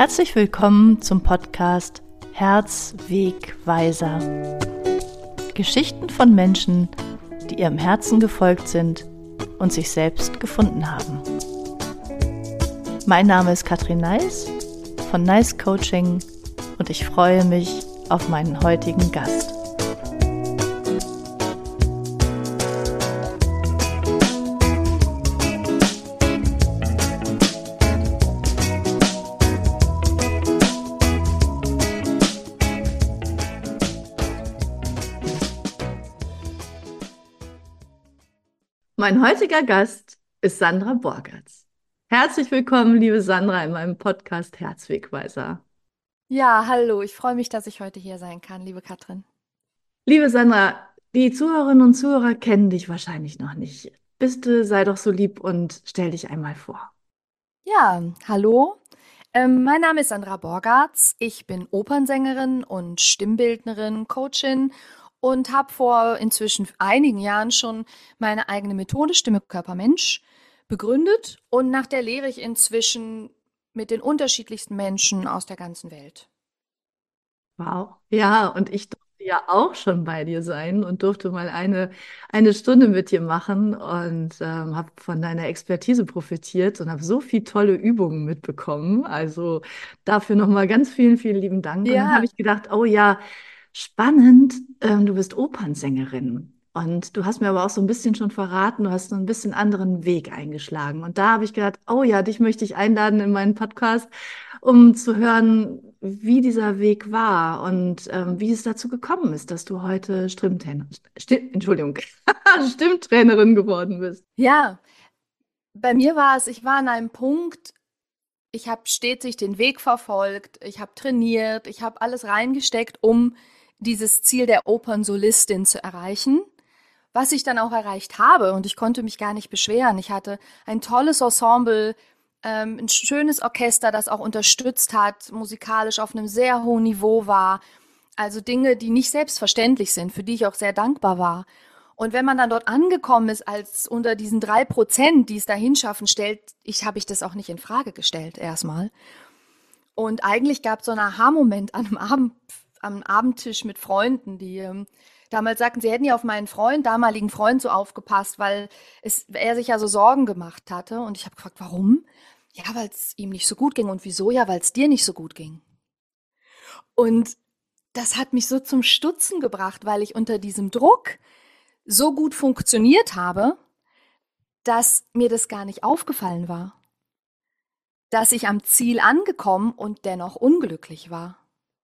Herzlich willkommen zum Podcast Herzwegweiser. Geschichten von Menschen, die ihrem Herzen gefolgt sind und sich selbst gefunden haben. Mein Name ist Katrin Neis von Neis Coaching und ich freue mich auf meinen heutigen Gast. Mein heutiger Gast ist Sandra Borgertz. Herzlich willkommen, liebe Sandra, in meinem Podcast Herzwegweiser. Ja, hallo, ich freue mich, dass ich heute hier sein kann, liebe Katrin. Liebe Sandra, die Zuhörerinnen und Zuhörer kennen dich wahrscheinlich noch nicht. Bitte sei doch so lieb und stell dich einmal vor. Ja, hallo. Mein Name ist Sandra Borgertz. Ich bin Opernsängerin und Stimmbildnerin, Coachin und habe vor inzwischen einigen Jahren schon meine eigene Methode Stimme, Körper, Mensch begründet. Und nach der lehre ich inzwischen mit den unterschiedlichsten Menschen aus der ganzen Welt. Wow. Ja, und ich durfte ja auch schon bei dir sein und durfte mal eine Stunde mit dir machen und habe von deiner Expertise profitiert und habe so viele tolle Übungen mitbekommen. Also dafür nochmal ganz vielen, vielen lieben Dank. Und dann habe Ja, ich gedacht, oh ja, spannend, du bist Opernsängerin. Und du hast mir aber auch so ein bisschen schon verraten, du hast so ein bisschen anderen Weg eingeschlagen. Und da habe ich gedacht, oh ja, dich möchte ich einladen in meinen Podcast, um zu hören, wie dieser Weg war und wie es dazu gekommen ist, dass du heute Entschuldigung, Stimmtrainerin geworden bist. ja. Bei mir war es, ich war an einem Punkt, ich habe stetig den Weg verfolgt, ich habe trainiert, ich habe alles reingesteckt, um dieses Ziel der Opernsolistin zu erreichen, was ich dann auch erreicht habe. Und ich konnte mich gar nicht beschweren. Ich hatte ein tolles Ensemble, ein schönes Orchester, das auch unterstützt hat, musikalisch auf einem sehr hohen Niveau war. Also Dinge, die nicht selbstverständlich sind, für die ich auch sehr dankbar war. Und wenn man dann dort angekommen ist, als unter diesen 3%, die es dahin schaffen, habe ich das auch nicht in Frage gestellt erstmal. Und eigentlich gab es so einen Aha-Moment am Abendtisch mit Freunden, die damals sagten, sie hätten ja auf meinen damaligen Freund so aufgepasst, weil er sich ja so Sorgen gemacht hatte. Und ich habe gefragt, warum? Ja, weil es ihm nicht so gut ging. Und wieso? Ja, weil es dir nicht so gut ging. Und das hat mich so zum Stutzen gebracht, weil ich unter diesem Druck so gut funktioniert habe, dass mir das gar nicht aufgefallen war. Dass ich am Ziel angekommen und dennoch unglücklich war.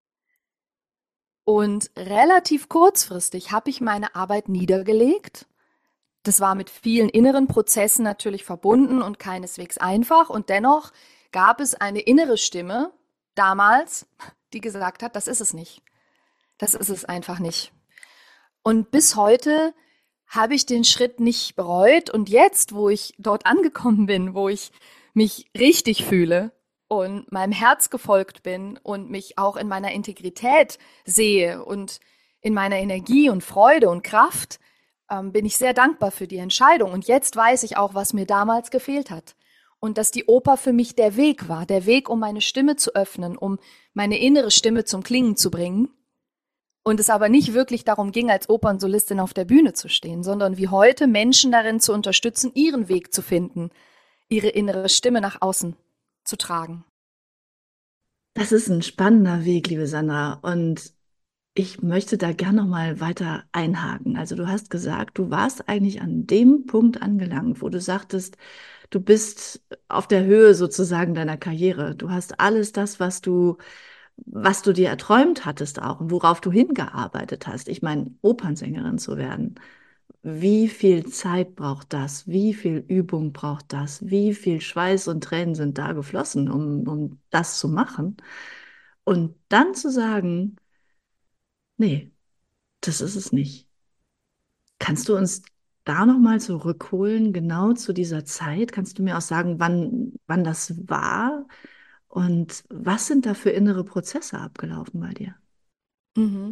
Und relativ kurzfristig habe ich meine Arbeit niedergelegt. Das war mit vielen inneren Prozessen natürlich verbunden und keineswegs einfach. Und dennoch gab es eine innere Stimme damals, die gesagt hat, das ist es nicht. Das ist es einfach nicht. Und bis heute habe ich den Schritt nicht bereut. Und jetzt, wo ich dort angekommen bin, wo ich mich richtig fühle und meinem Herz gefolgt bin und mich auch in meiner Integrität sehe und in meiner Energie und Freude und Kraft, bin ich sehr dankbar für die Entscheidung. Und jetzt weiß ich auch, was mir damals gefehlt hat. Und dass die Oper für mich der Weg war, der Weg, um meine Stimme zu öffnen, um meine innere Stimme zum Klingen zu bringen. Und es aber nicht wirklich darum ging, als Opernsolistin auf der Bühne zu stehen, sondern wie heute Menschen darin zu unterstützen, ihren Weg zu finden, ihre innere Stimme nach außen zu tragen. Das ist ein spannender Weg, liebe Sandra. Und ich möchte da gerne noch mal weiter einhaken. Also du hast gesagt, du warst eigentlich an dem Punkt angelangt, wo du sagtest, du bist auf der Höhe sozusagen deiner Karriere. Du hast alles das, was du dir erträumt hattest auch und worauf du hingearbeitet hast. Ich meine, Opernsängerin zu werden. Wie viel Zeit braucht das? Wie viel Übung braucht das? Wie viel Schweiß und Tränen sind da geflossen, um das zu machen? Und dann zu sagen, nee, das ist es nicht. Kannst du uns da nochmal zurückholen, genau zu dieser Zeit? Kannst du mir auch sagen, wann das war? Und was sind da für innere Prozesse abgelaufen bei dir? Mhm.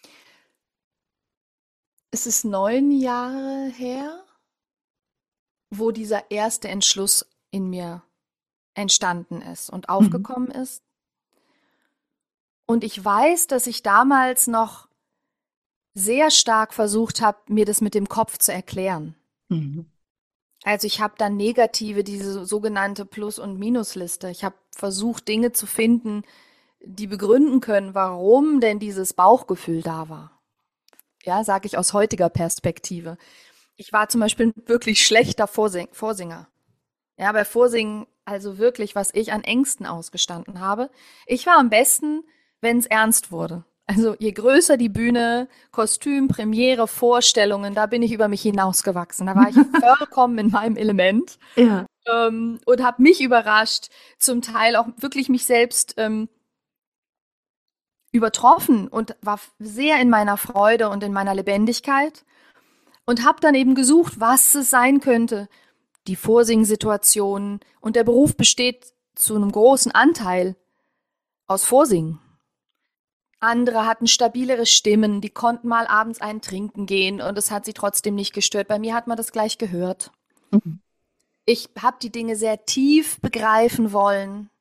Es ist 9 Jahre her, wo dieser erste Entschluss in mir entstanden ist und Mhm. aufgekommen ist. Und ich weiß, dass ich damals noch sehr stark versucht habe, mir das mit dem Kopf zu erklären. Mhm. Also ich habe dann negative, diese sogenannte Plus- und Minusliste. Ich habe versucht, Dinge zu finden, die begründen können, warum denn dieses Bauchgefühl da war. Ja, sage ich aus heutiger Perspektive. Ich war zum Beispiel 'n wirklich schlechter Vorsinger. Ja, bei Vorsingen, also wirklich, was ich an Ängsten ausgestanden habe. Ich war am besten, wenn es ernst wurde. Also je größer die Bühne, Kostüm, Premiere, Vorstellungen, da bin ich über mich hinausgewachsen. Da war ich vollkommen in meinem Element, Ja. und habe mich überrascht, zum Teil auch wirklich mich selbst übertroffen und war sehr in meiner Freude und in meiner Lebendigkeit und habe dann eben gesucht, was es sein könnte. Die Vorsingsituation und der Beruf besteht zu einem großen Anteil aus Vorsingen. Andere hatten stabilere Stimmen, die konnten mal abends einen trinken gehen und es hat sie trotzdem nicht gestört. Bei mir hat man das gleich gehört. Mhm. Ich habe die Dinge sehr tief begreifen wollen.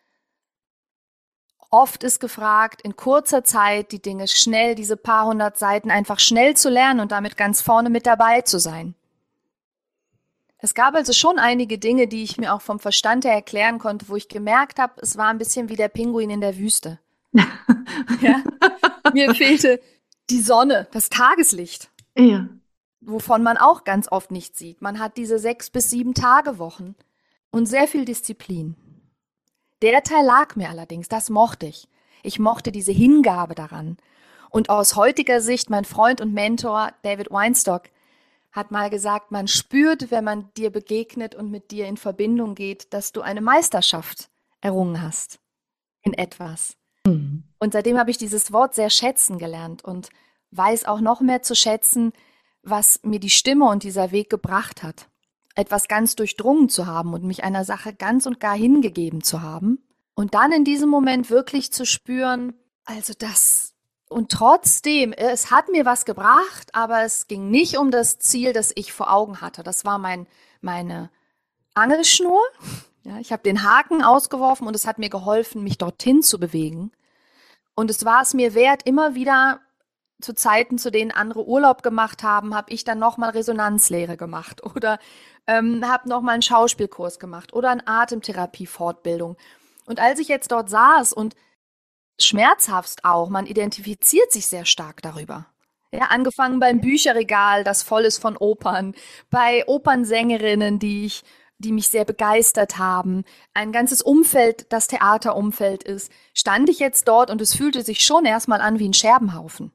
Oft ist gefragt, in kurzer Zeit die Dinge schnell, diese paar hundert Seiten einfach schnell zu lernen und damit ganz vorne mit dabei zu sein. Es gab also schon einige Dinge, die ich mir auch vom Verstand her erklären konnte, wo ich gemerkt habe, es war ein bisschen wie der Pinguin in der Wüste. Ja? Mir fehlte die Sonne, das Tageslicht, Ja. wovon man auch ganz oft nicht sieht. Man hat diese 6 bis 7 Tage Wochen und sehr viel Disziplin. Der Teil lag mir allerdings, das mochte ich. Ich mochte diese Hingabe daran. Und aus heutiger Sicht, mein Freund und Mentor David Weinstock hat mal gesagt, man spürt, wenn man dir begegnet und mit dir in Verbindung geht, dass du eine Meisterschaft errungen hast in etwas. Mhm. Und seitdem habe ich dieses Wort sehr schätzen gelernt und weiß auch noch mehr zu schätzen, was mir die Stimme und dieser Weg gebracht hat. Etwas ganz durchdrungen zu haben und mich einer Sache ganz und gar hingegeben zu haben. Und dann in diesem Moment wirklich zu spüren, also das, und trotzdem, es hat mir was gebracht, aber es ging nicht um das Ziel, das ich vor Augen hatte. Das war meine Angelschnur. Ja, ich habe den Haken ausgeworfen und es hat mir geholfen, mich dorthin zu bewegen. Und es war es mir wert, immer wieder zu Zeiten, zu denen andere Urlaub gemacht haben, habe ich dann nochmal Resonanzlehre gemacht oder habe nochmal einen Schauspielkurs gemacht oder eine Atemtherapie-Fortbildung. Und als ich jetzt dort saß und schmerzhaft auch, man identifiziert sich sehr stark darüber. Ja, angefangen beim Bücherregal, das voll ist von Opern, bei Opernsängerinnen, die mich sehr begeistert haben, ein ganzes Umfeld, das Theaterumfeld ist, stand ich jetzt dort und es fühlte sich schon erstmal an wie ein Scherbenhaufen.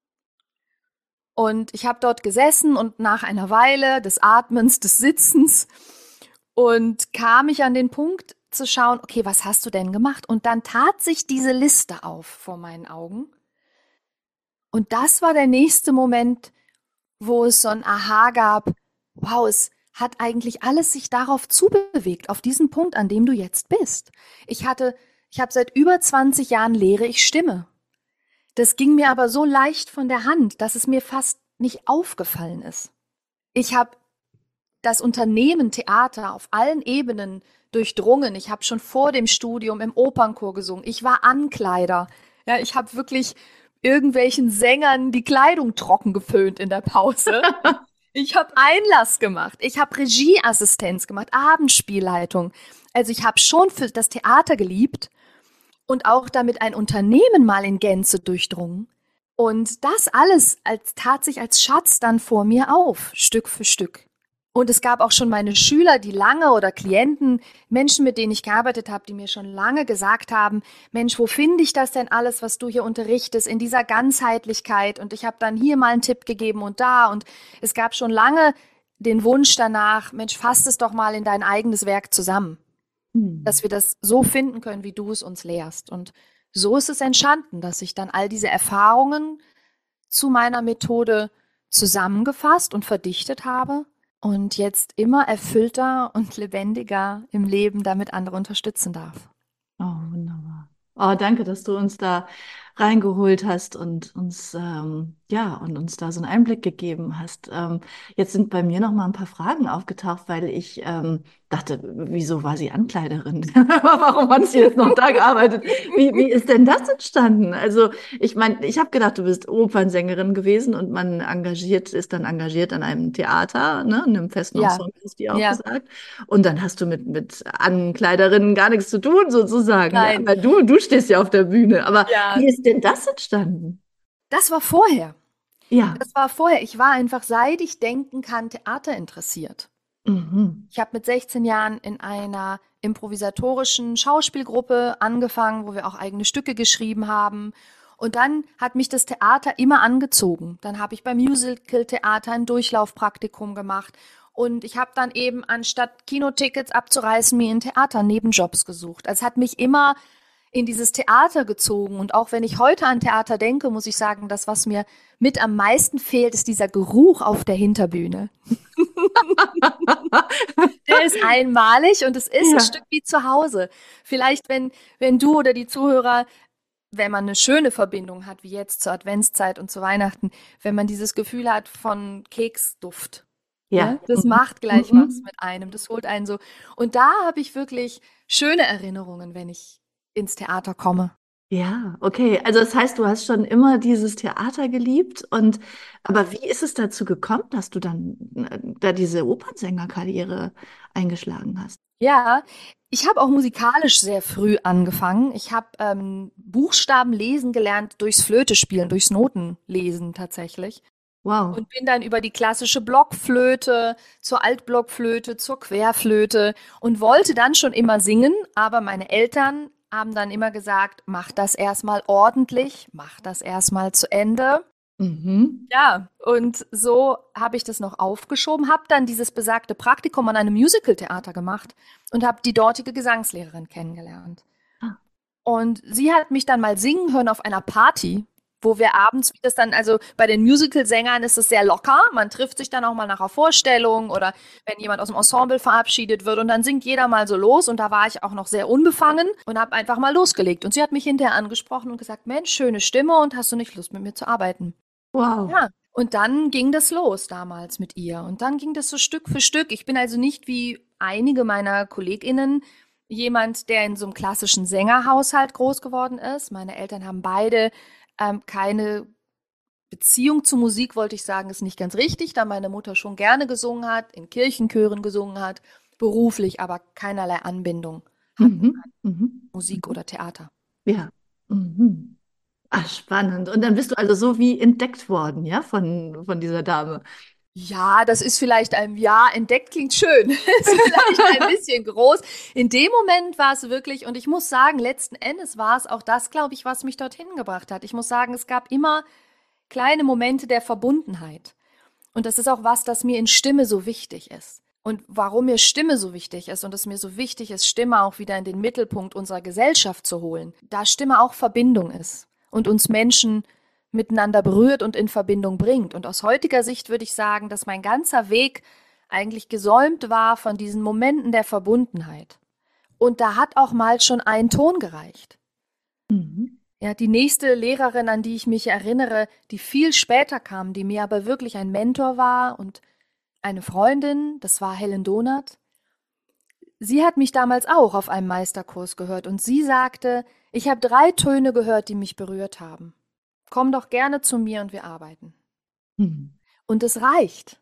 Und ich habe dort gesessen und nach einer Weile des Atmens, des Sitzens und kam ich an den Punkt zu schauen, okay, was hast du denn gemacht? Und dann tat sich diese Liste auf vor meinen Augen. Und das war der nächste Moment, wo es so ein Aha gab, wow, es hat eigentlich alles sich darauf zubewegt, auf diesen Punkt, an dem du jetzt bist. Ich habe seit über 20 Jahren lehre ich Stimme. Das ging mir aber so leicht von der Hand, dass es mir fast nicht aufgefallen ist. Ich habe das Unternehmen Theater auf allen Ebenen durchdrungen. Ich habe schon vor dem Studium im Opernchor gesungen. Ich war Ankleider. Ja, ich habe wirklich irgendwelchen Sängern die Kleidung trocken geföhnt in der Pause. Ich habe Einlass gemacht. Ich habe Regieassistenz gemacht, Abendspielleitung. Also ich habe schon für das Theater geliebt und auch damit ein Unternehmen mal in Gänze durchdrungen. Und das alles tat sich als Schatz dann vor mir auf, Stück für Stück. Und es gab auch schon meine Schüler, die lange oder Klienten, Menschen, mit denen ich gearbeitet habe, die mir schon lange gesagt haben, Mensch, wo finde ich das denn alles, was du hier unterrichtest, in dieser Ganzheitlichkeit? Und ich habe dann hier mal einen Tipp gegeben und da. Und es gab schon lange den Wunsch danach, Mensch, fass es doch mal in dein eigenes Werk zusammen, Mhm. dass wir das so finden können, wie du es uns lehrst. Und so ist es entstanden, dass ich dann all diese Erfahrungen zu meiner Methode zusammengefasst und verdichtet habe und jetzt immer erfüllter und lebendiger im Leben damit andere unterstützen darf. Oh, wunderbar. Oh, danke, dass du uns da reingeholt hast und uns, ja, und uns da so einen Einblick gegeben hast. Jetzt sind bei mir noch mal ein paar Fragen aufgetaucht, weil ich dachte, wieso war sie Ankleiderin? Warum hat sie jetzt noch da gearbeitet? Wie ist denn das entstanden? Also, ich meine, ich habe gedacht, du bist Opernsängerin gewesen und man ist dann engagiert an einem Theater, ne, in einem festen Ja, Ensemble, hast du ja auch ja, gesagt. Und dann hast du mit Ankleiderinnen gar nichts zu tun, sozusagen, ja. nein, Weil du stehst ja auf der Bühne. Aber ja. wie ist denn das entstanden? Das war vorher. Ja. Das war vorher. Ich war einfach, seit ich denken kann, Theater interessiert. Mhm. Ich habe mit 16 Jahren in einer improvisatorischen Schauspielgruppe angefangen, wo wir auch eigene Stücke geschrieben haben. Und dann hat mich das Theater immer angezogen. Dann habe ich beim Musical-Theater ein Durchlaufpraktikum gemacht. Und ich habe dann eben, anstatt Kinotickets abzureißen, mir in Theater Nebenjobs gesucht. Also es hat mich immer in dieses Theater gezogen. Und auch wenn ich heute an Theater denke, muss ich sagen, das, was mir mit am meisten fehlt, ist dieser Geruch auf der Hinterbühne. Der ist einmalig und es ist ein Ja. Stück wie zu Hause. Vielleicht, wenn du oder die Zuhörer, wenn man eine schöne Verbindung hat, wie jetzt zur Adventszeit und zu Weihnachten, wenn man dieses Gefühl hat von Keksduft. Ne? Ja. Das Mhm. macht gleich was Mhm. mit einem. Das holt einen so. Und da habe ich wirklich schöne Erinnerungen, wenn ich ins Theater komme. Ja, okay. Also das heißt, du hast schon immer dieses Theater geliebt und aber wie ist es dazu gekommen, dass du dann da diese Opernsängerkarriere eingeschlagen hast? Ja, ich habe auch musikalisch sehr früh angefangen. Ich habe Buchstaben lesen gelernt durchs Flötespielen, durchs Notenlesen tatsächlich. Wow. Und bin dann über die klassische Blockflöte zur Altblockflöte, zur Querflöte und wollte dann schon immer singen, aber meine Eltern haben dann immer gesagt, mach das erstmal ordentlich, mach das erstmal zu Ende. Mhm. Ja, und so habe ich das noch aufgeschoben, habe dann dieses besagte Praktikum an einem Musicaltheater gemacht und habe die dortige Gesangslehrerin kennengelernt. Ah. Und sie hat mich dann mal singen hören auf einer Party, wo wir abends, wie das dann, also bei den Musical-Sängern ist es sehr locker. Man trifft sich dann auch mal nach einer Vorstellung oder wenn jemand aus dem Ensemble verabschiedet wird und dann singt jeder mal so los. Und da war ich auch noch sehr unbefangen und habe einfach mal losgelegt. Und sie hat mich hinterher angesprochen und gesagt, Mensch, schöne Stimme und hast du nicht Lust mit mir zu arbeiten? Wow. Ja. Und dann ging das los damals mit ihr. Und dann ging das so Stück für Stück. Ich bin also nicht wie einige meiner KollegInnen jemand, der in so einem klassischen Sängerhaushalt groß geworden ist. Meine Eltern haben beide keine Beziehung zu Musik, wollte ich sagen, ist nicht ganz richtig, da meine Mutter schon gerne gesungen hat, in Kirchenchören gesungen hat, beruflich aber keinerlei Anbindung hatten Mhm. Mhm. an Musik Mhm. oder Theater. Ja. Mhm. Ach, spannend. Und dann bist du also so wie entdeckt worden, ja, von dieser Dame. Ja, das ist vielleicht ein Ja, entdeckt klingt schön. Ist vielleicht ein bisschen groß. In dem Moment war es wirklich, und ich muss sagen, letzten Endes war es auch das, glaube ich, was mich dorthin gebracht hat. Ich muss sagen, es gab immer kleine Momente der Verbundenheit. Und das ist auch was, das mir in Stimme so wichtig ist. Und warum mir Stimme so wichtig ist und es mir so wichtig ist, Stimme auch wieder in den Mittelpunkt unserer Gesellschaft zu holen, da Stimme auch Verbindung ist und uns Menschen miteinander berührt und in Verbindung bringt. Und aus heutiger Sicht würde ich sagen, dass mein ganzer Weg eigentlich gesäumt war von diesen Momenten der Verbundenheit. Und da hat auch mal schon ein Ton gereicht. Mhm. Ja, die nächste Lehrerin, an die ich mich erinnere, die viel später kam, die mir aber wirklich ein Mentor war und eine Freundin, das war Helen Donath. Sie hat mich damals auch auf einem Meisterkurs gehört und sie sagte, ich habe 3 Töne gehört, die mich berührt haben. Komm doch gerne zu mir und wir arbeiten. Mhm. Und es reicht.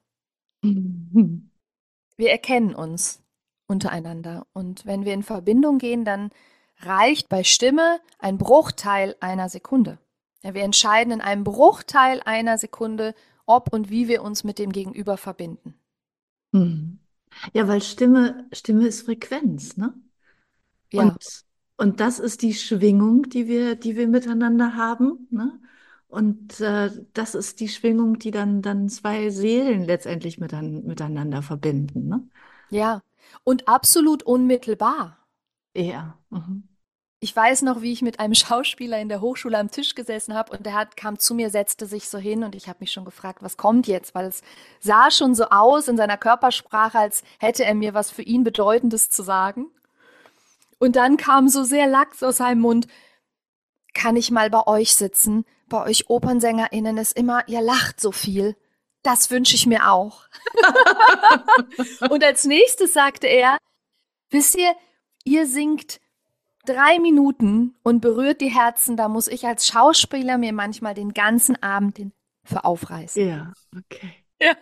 Mhm. Wir erkennen uns untereinander. Und wenn wir in Verbindung gehen, dann reicht bei Stimme ein Bruchteil einer Sekunde. Ja, wir entscheiden in einem Bruchteil einer Sekunde, ob und wie wir uns mit dem Gegenüber verbinden. Mhm. Ja, weil Stimme ist Frequenz, ne? Und, Ja, und das ist die Schwingung, die wir miteinander haben, ne? Und das ist die Schwingung, die dann zwei Seelen letztendlich miteinander verbinden, ne? ja. Und absolut unmittelbar. Ja. Mhm. Ich weiß noch, wie ich mit einem Schauspieler in der Hochschule am Tisch gesessen habe und kam zu mir, setzte sich so hin und ich habe mich schon gefragt, was kommt jetzt? Weil es sah schon so aus in seiner Körpersprache, als hätte er mir was für ihn Bedeutendes zu sagen. Und dann kam so sehr lax aus seinem Mund, kann ich mal bei euch sitzen? Bei euch OpernsängerInnen ist immer, ihr lacht so viel. Das wünsche ich mir auch. Und als nächstes sagte er, wisst ihr, ihr singt 3 Minuten und berührt die Herzen, da muss ich als Schauspieler mir manchmal den ganzen Abend für aufreißen. Ja, okay. Ja.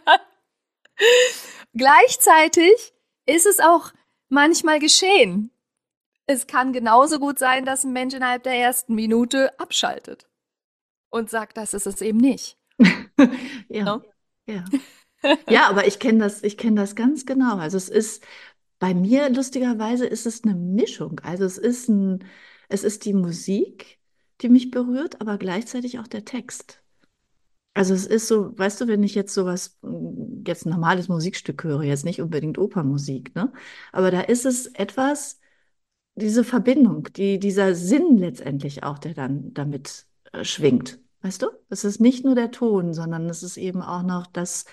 Gleichzeitig ist es auch manchmal geschehen. Es kann genauso gut sein, dass ein Mensch innerhalb der ersten Minute abschaltet und sagt, das ist es eben nicht. Ja, Ne? ja. Ja, aber ich kenne das ganz genau. Also es ist bei mir lustigerweise ist es eine Mischung. Also es ist die Musik, die mich berührt, aber gleichzeitig auch der Text. Also es ist so, weißt du, wenn ich jetzt sowas, jetzt ein normales Musikstück höre, jetzt nicht unbedingt Opernmusik, ne? Aber da ist es etwas, diese Verbindung, dieser Sinn letztendlich auch, der dann damit schwingt. Weißt du? Es ist nicht nur der Ton, sondern es ist eben auch noch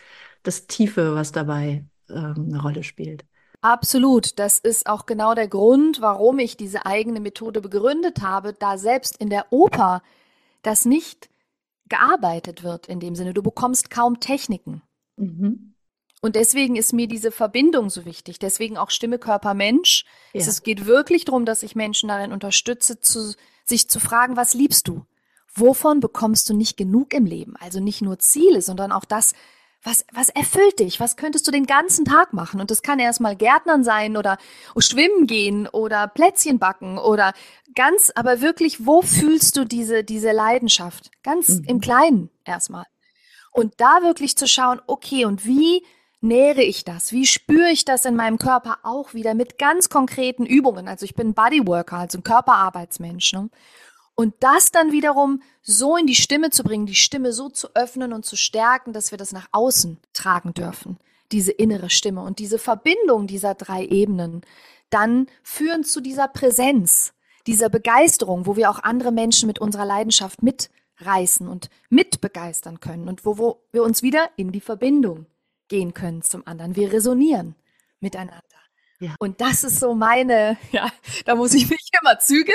das Tiefe, was dabei eine Rolle spielt. Absolut. Das ist auch genau der Grund, warum ich diese eigene Methode begründet habe, da selbst in der Oper das nicht gearbeitet wird in dem Sinne. Du bekommst kaum Techniken. Mhm. Und deswegen ist mir diese Verbindung so wichtig. Deswegen auch Stimme, Körper, Mensch. Ja. Es geht wirklich darum, dass ich Menschen darin unterstütze, sich zu fragen, was liebst du? Wovon bekommst du nicht genug im Leben? Also nicht nur Ziele, sondern auch das, was erfüllt dich? Was könntest du den ganzen Tag machen? Und das kann erstmal Gärtnern sein oder schwimmen gehen oder Plätzchen backen oder ganz, aber wirklich, wo fühlst du diese Leidenschaft? Ganz im Mhm. Kleinen erstmal. Und da wirklich zu schauen, okay, und wie nähere ich das? Wie spüre ich das in meinem Körper auch wieder mit ganz konkreten Übungen? Also ich bin Bodyworker, also ein Körperarbeitsmensch. Ne? Und das dann wiederum so in die Stimme zu bringen, die Stimme so zu öffnen und zu stärken, dass wir das nach außen tragen dürfen, diese innere Stimme und diese Verbindung dieser 3 Ebenen, dann führen zu dieser Präsenz, dieser Begeisterung, wo wir auch andere Menschen mit unserer Leidenschaft mitreißen und mitbegeistern können und wo wir uns wieder in die Verbindung gehen können zum anderen. Wir resonieren miteinander. Ja. Und das ist so meine, ja, da muss ich mich immer zügeln.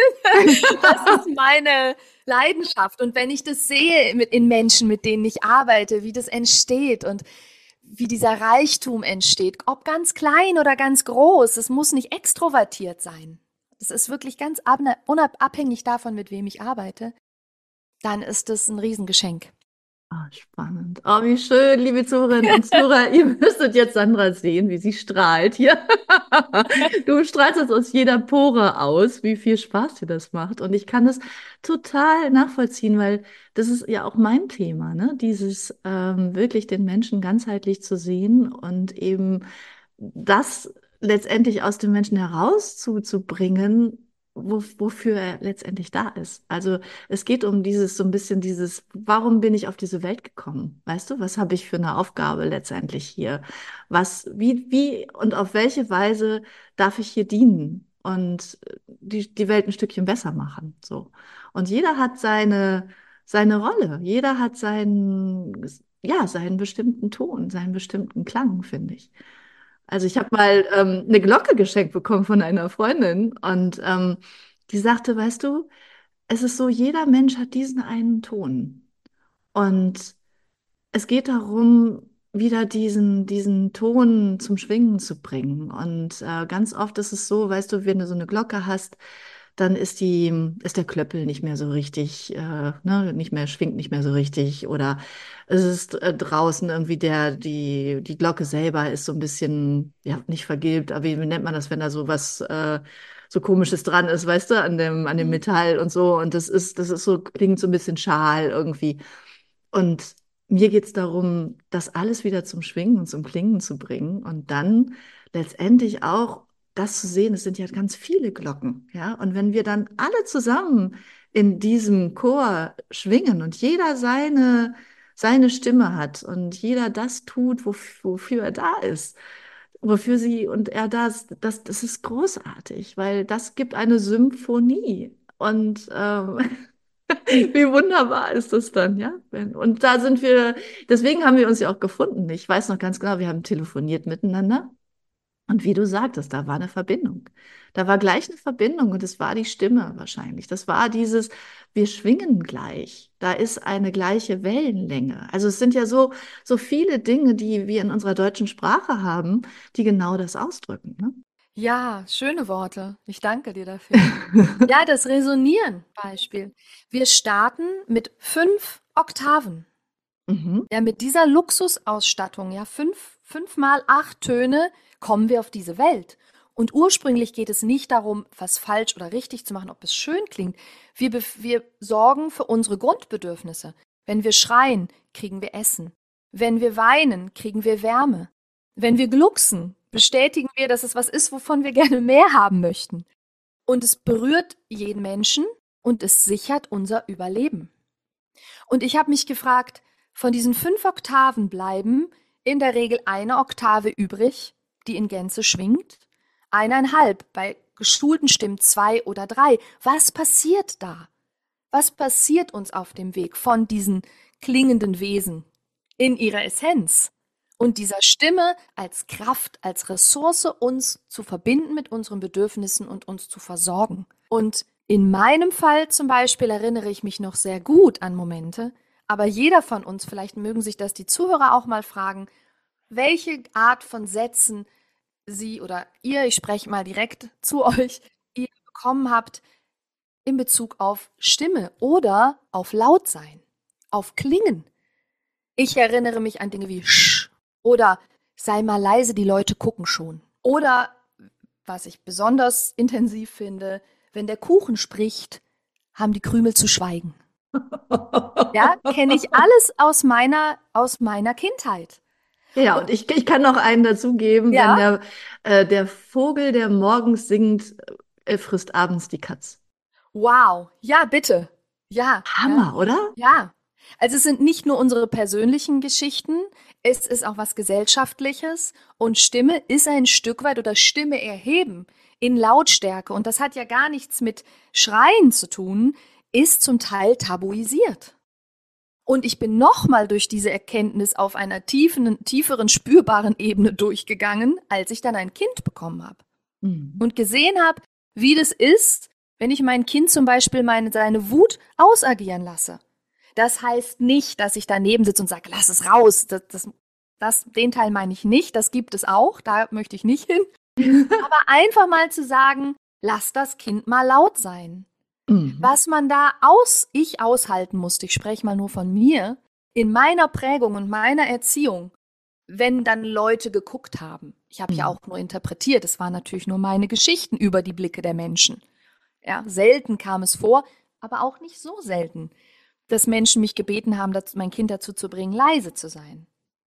Das ist meine Leidenschaft. Und wenn ich das sehe in Menschen, mit denen ich arbeite, wie das entsteht und wie dieser Reichtum entsteht, ob ganz klein oder ganz groß, es muss nicht extrovertiert sein. Es ist wirklich ganz unabhängig davon, mit wem ich arbeite, dann ist das ein Riesengeschenk. Ah, spannend. Oh, wie schön, liebe Zuhörerinnen und Zuhörer. Ihr müsstet jetzt Sandra sehen, wie sie strahlt hier. Du strahlst es aus jeder Pore aus, wie viel Spaß dir das macht. Und ich kann das total nachvollziehen, weil das ist ja auch mein Thema, ne? Dieses wirklich den Menschen ganzheitlich zu sehen und eben das letztendlich aus dem Menschen herauszubringen, wofür er letztendlich da ist. Also es geht um dieses, so ein bisschen dieses, warum bin ich auf diese Welt gekommen? Weißt du, was habe ich für eine Aufgabe letztendlich hier? Wie und auf welche Weise darf ich hier dienen und die Welt ein Stückchen besser machen? So. Und jeder hat seine Rolle. Jeder hat seinen bestimmten Ton, seinen bestimmten Klang, finde ich. Also ich habe mal eine Glocke geschenkt bekommen von einer Freundin und die sagte, weißt du, es ist so, jeder Mensch hat diesen einen Ton. Und es geht darum, wieder diesen Ton zum Schwingen zu bringen. Und ganz oft ist es so, weißt du, wenn du so eine Glocke hast, dann ist der Klöppel nicht mehr so richtig, ne, schwingt nicht mehr so richtig. Oder es ist draußen irgendwie die Glocke selber ist so ein bisschen, ja, nicht vergilbt, aber wie nennt man das, wenn da so was, so Komisches dran ist, weißt du, an dem Mhm. Metall und so. Und das ist so, klingt so ein bisschen schal irgendwie. Und mir geht es darum, das alles wieder zum Schwingen und zum Klingen zu bringen und dann letztendlich auch das zu sehen, es sind ja ganz viele Glocken, ja. Und wenn wir dann alle zusammen in diesem Chor schwingen und jeder seine Stimme hat und jeder das tut, wofür er da ist, wofür sie und er das ist großartig, weil das gibt eine Symphonie. Und wie wunderbar ist das dann, ja? Und da sind wir, deswegen haben wir uns ja auch gefunden. Ich weiß noch ganz genau, wir haben telefoniert miteinander. Und wie du sagtest, da war eine Verbindung. Da war gleich eine Verbindung und es war die Stimme wahrscheinlich. Das war dieses, wir schwingen gleich. Da ist eine gleiche Wellenlänge. Also es sind ja so viele Dinge, die wir in unserer deutschen Sprache haben, die genau das ausdrücken, ne? Ja, schöne Worte. Ich danke dir dafür. Ja, das Resonieren Beispiel. Wir starten mit 5 Oktaven. Mhm. Ja, mit dieser Luxusausstattung, ja, fünfmal 8 Töne kommen wir auf diese Welt. Und ursprünglich geht es nicht darum, was falsch oder richtig zu machen, ob es schön klingt. Wir sorgen für unsere Grundbedürfnisse. Wenn wir schreien, kriegen wir Essen. Wenn wir weinen, kriegen wir Wärme. Wenn wir glucksen, bestätigen wir, dass es was ist, wovon wir gerne mehr haben möchten. Und es berührt jeden Menschen und es sichert unser Überleben. Und ich habe mich gefragt, von diesen 5 Oktaven bleiben in der Regel eine Oktave übrig, die in Gänze schwingt, 1,5, bei geschulten Stimmen 2 oder 3. Was passiert da? Was passiert uns auf dem Weg von diesen klingenden Wesen in ihrer Essenz und dieser Stimme als Kraft, als Ressource, uns zu verbinden mit unseren Bedürfnissen und uns zu versorgen? Und in meinem Fall zum Beispiel erinnere ich mich noch sehr gut an Momente, aber jeder von uns, vielleicht mögen sich das die Zuhörer auch mal fragen, welche Art von Sätzen Sie oder ihr, ich spreche mal direkt zu euch, ihr bekommen habt in Bezug auf Stimme oder auf Lautsein, auf Klingen. Ich erinnere mich an Dinge wie Sch oder sei mal leise, die Leute gucken schon. Oder, was ich besonders intensiv finde, wenn der Kuchen spricht, haben die Krümel zu schweigen. Ja, kenne ich alles aus meiner Kindheit. Ja, Und und ich kann noch einen dazugeben, wenn ja, der Vogel, der morgens singt, frisst abends die Katz. wow, ja, bitte. Ja, ja, Hammer, oder? ja. Also es sind nicht nur unsere persönlichen Geschichten, es ist auch was Gesellschaftliches und Stimme ist ein Stück weit oder Stimme erheben in Lautstärke und das hat ja gar nichts mit Schreien zu tun, ist zum Teil tabuisiert. Und ich bin nochmal durch diese Erkenntnis auf einer tieferen, spürbaren Ebene durchgegangen, als ich dann ein Kind bekommen habe. Mhm. Und gesehen habe, wie das ist, wenn ich mein Kind zum Beispiel seine Wut ausagieren lasse. Das heißt nicht, dass ich daneben sitze und sage, lass es raus. Den Teil meine ich nicht, das gibt es auch, da möchte ich nicht hin. Aber einfach mal zu sagen, lass das Kind mal laut sein. Mhm. Was man ich aushalten musste, ich spreche mal nur von mir, in meiner Prägung und meiner Erziehung, wenn dann Leute geguckt haben. Ich habe ja Mhm. auch nur interpretiert, es waren natürlich nur meine Geschichten über die Blicke der Menschen. Ja, selten kam es vor, aber auch nicht so selten, dass Menschen mich gebeten haben, mein Kind dazu zu bringen, leise zu sein.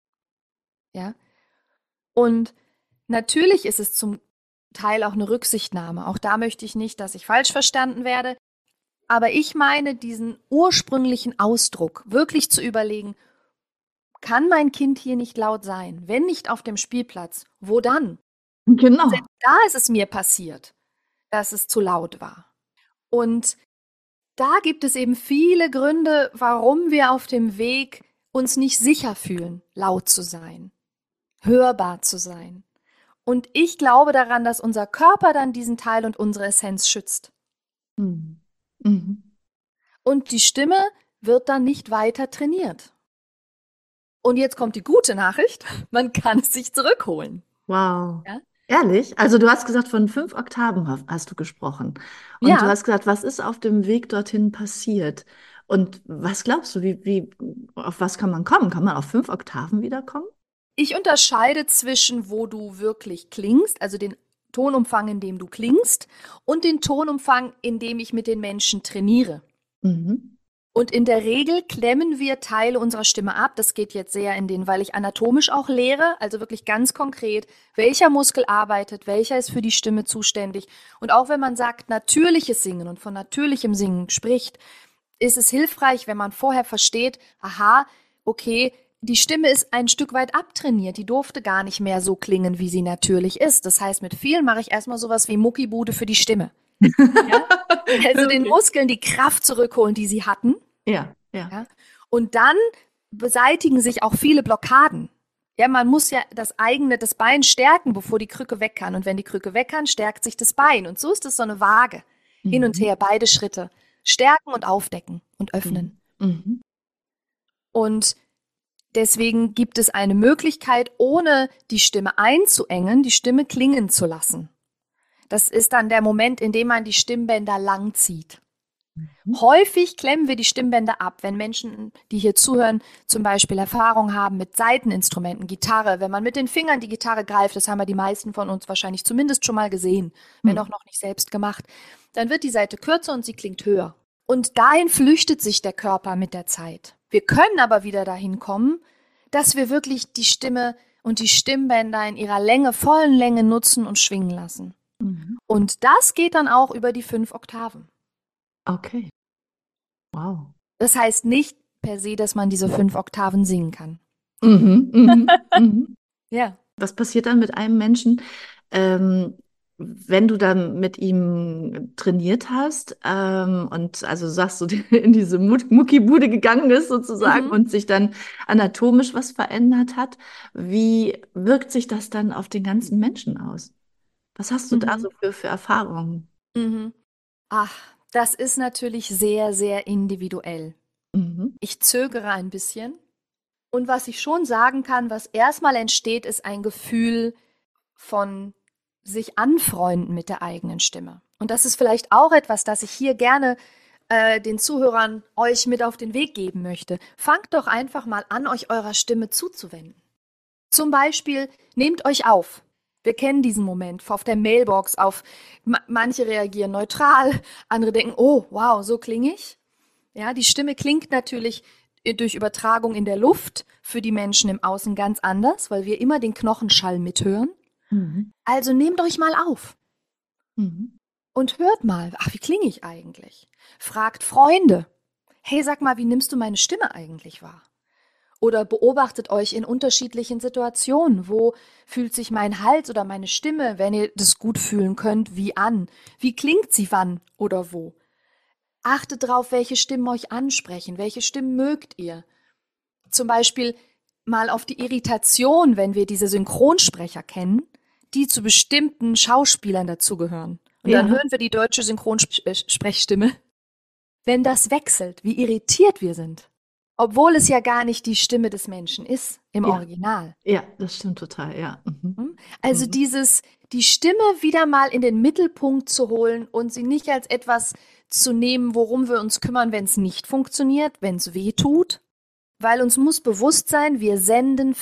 Ja, und natürlich ist es zum Teil auch eine Rücksichtnahme. Auch da möchte ich nicht, dass ich falsch verstanden werde. Aber ich meine, diesen ursprünglichen Ausdruck wirklich zu überlegen, kann mein Kind hier nicht laut sein? Wenn nicht auf dem Spielplatz, wo dann? Genau. Selbst da ist es mir passiert, dass es zu laut war. Und da gibt es eben viele Gründe, warum wir auf dem Weg uns nicht sicher fühlen, laut zu sein, hörbar zu sein. Und ich glaube daran, dass unser Körper dann diesen Teil und unsere Essenz schützt. Mhm. Mhm. Und die Stimme wird dann nicht weiter trainiert. Und jetzt kommt die gute Nachricht, man kann es sich zurückholen. Wow. Ja, Ehrlich? Also du hast gesagt, von 5 Oktaven hast du gesprochen. Und du ja. hast gesagt, was ist auf dem Weg dorthin passiert? Und was glaubst du, auf was kann man kommen? Kann man auf 5 Oktaven wiederkommen? Ich unterscheide zwischen, wo du wirklich klingst, also den Tonumfang, in dem du klingst, und den Tonumfang, in dem ich mit den Menschen trainiere. Mhm. Und in der Regel klemmen wir Teile unserer Stimme ab. Das geht jetzt sehr weil ich anatomisch auch lehre, also wirklich ganz konkret, welcher Muskel arbeitet, welcher ist für die Stimme zuständig. Und auch wenn man sagt, natürliches Singen und von natürlichem Singen spricht, ist es hilfreich, wenn man vorher versteht, aha, okay, die Stimme ist ein Stück weit abtrainiert. Die durfte gar nicht mehr so klingen, wie sie natürlich ist. Das heißt, mit vielen mache ich erstmal sowas wie Muckibude für die Stimme. Ja? Also den Okay. Muskeln die Kraft zurückholen, die sie hatten. Ja, ja. Ja? Und dann beseitigen sich auch viele Blockaden. Ja, man muss ja das Bein stärken, bevor die Krücke weg kann. Und wenn die Krücke weg kann, stärkt sich das Bein. Und so ist es so eine Waage. Hin und Mhm. her, beide Schritte. Stärken und aufdecken und öffnen. Mhm. Mhm. Und deswegen gibt es eine Möglichkeit, ohne die Stimme einzuengen, die Stimme klingen zu lassen. Das ist dann der Moment, in dem man die Stimmbänder lang zieht. Mhm. Häufig klemmen wir die Stimmbänder ab, wenn Menschen, die hier zuhören, zum Beispiel Erfahrung haben mit Saiteninstrumenten, Gitarre. Wenn man mit den Fingern die Gitarre greift, das haben ja die meisten von uns wahrscheinlich zumindest schon mal gesehen, wenn auch noch nicht selbst gemacht, dann wird die Saite kürzer und sie klingt höher. Und dahin flüchtet sich der Körper mit der Zeit. Wir können aber wieder dahin kommen, dass wir wirklich die Stimme und die Stimmbänder in ihrer Länge, vollen Länge nutzen und schwingen lassen. Mhm. Und das geht dann auch über die 5 Oktaven. Okay. Wow. Das heißt nicht per se, dass man diese 5 Oktaven singen kann. Mhm. Mhm. Mhm. Ja. Was passiert dann mit einem Menschen, wenn du dann mit ihm trainiert hast und also sagst du, in diese Muckibude gegangen ist sozusagen Mhm. und sich dann anatomisch was verändert hat? Wie wirkt sich das dann auf den ganzen Menschen aus? Was hast du da Mhm. so für Erfahrungen? Mhm. Ach, das ist natürlich sehr, sehr individuell. Mhm. Ich zögere ein bisschen. Und was ich schon sagen kann, was erstmal entsteht, ist ein Gefühl von sich anfreunden mit der eigenen Stimme. Und das ist vielleicht auch etwas, das ich hier gerne den Zuhörern euch mit auf den Weg geben möchte. Fangt doch einfach mal an, euch eurer Stimme zuzuwenden. Zum Beispiel, nehmt euch auf. Wir kennen diesen Moment auf der Mailbox, manche reagieren neutral, andere denken, oh, wow, so klinge ich. Ja, die Stimme klingt natürlich durch Übertragung in der Luft für die Menschen im Außen ganz anders, weil wir immer den Knochenschall mithören. Mhm. Also nehmt euch mal auf Mhm. und hört mal, ach, wie klinge ich eigentlich? Fragt Freunde, hey, sag mal, wie nimmst du meine Stimme eigentlich wahr? Oder beobachtet euch in unterschiedlichen Situationen. Wo fühlt sich mein Hals oder meine Stimme, wenn ihr das gut fühlen könnt, wie an? Wie klingt sie wann oder wo? Achtet darauf, welche Stimmen euch ansprechen. Welche Stimmen mögt ihr? Zum Beispiel mal auf die Irritation, wenn wir diese Synchronsprecher kennen, die zu bestimmten Schauspielern dazugehören. Und dann Ja. hören wir die deutsche Synchronsprechstimme. Wenn das wechselt, wie irritiert wir sind. Obwohl es ja gar nicht die Stimme des Menschen ist im Ja. Original. Ja, das stimmt total, ja. Mhm. Also Mhm. die Stimme wieder mal in den Mittelpunkt zu holen und sie nicht als etwas zu nehmen, worum wir uns kümmern, wenn es nicht funktioniert, wenn es weh tut. Weil uns muss bewusst sein, wir senden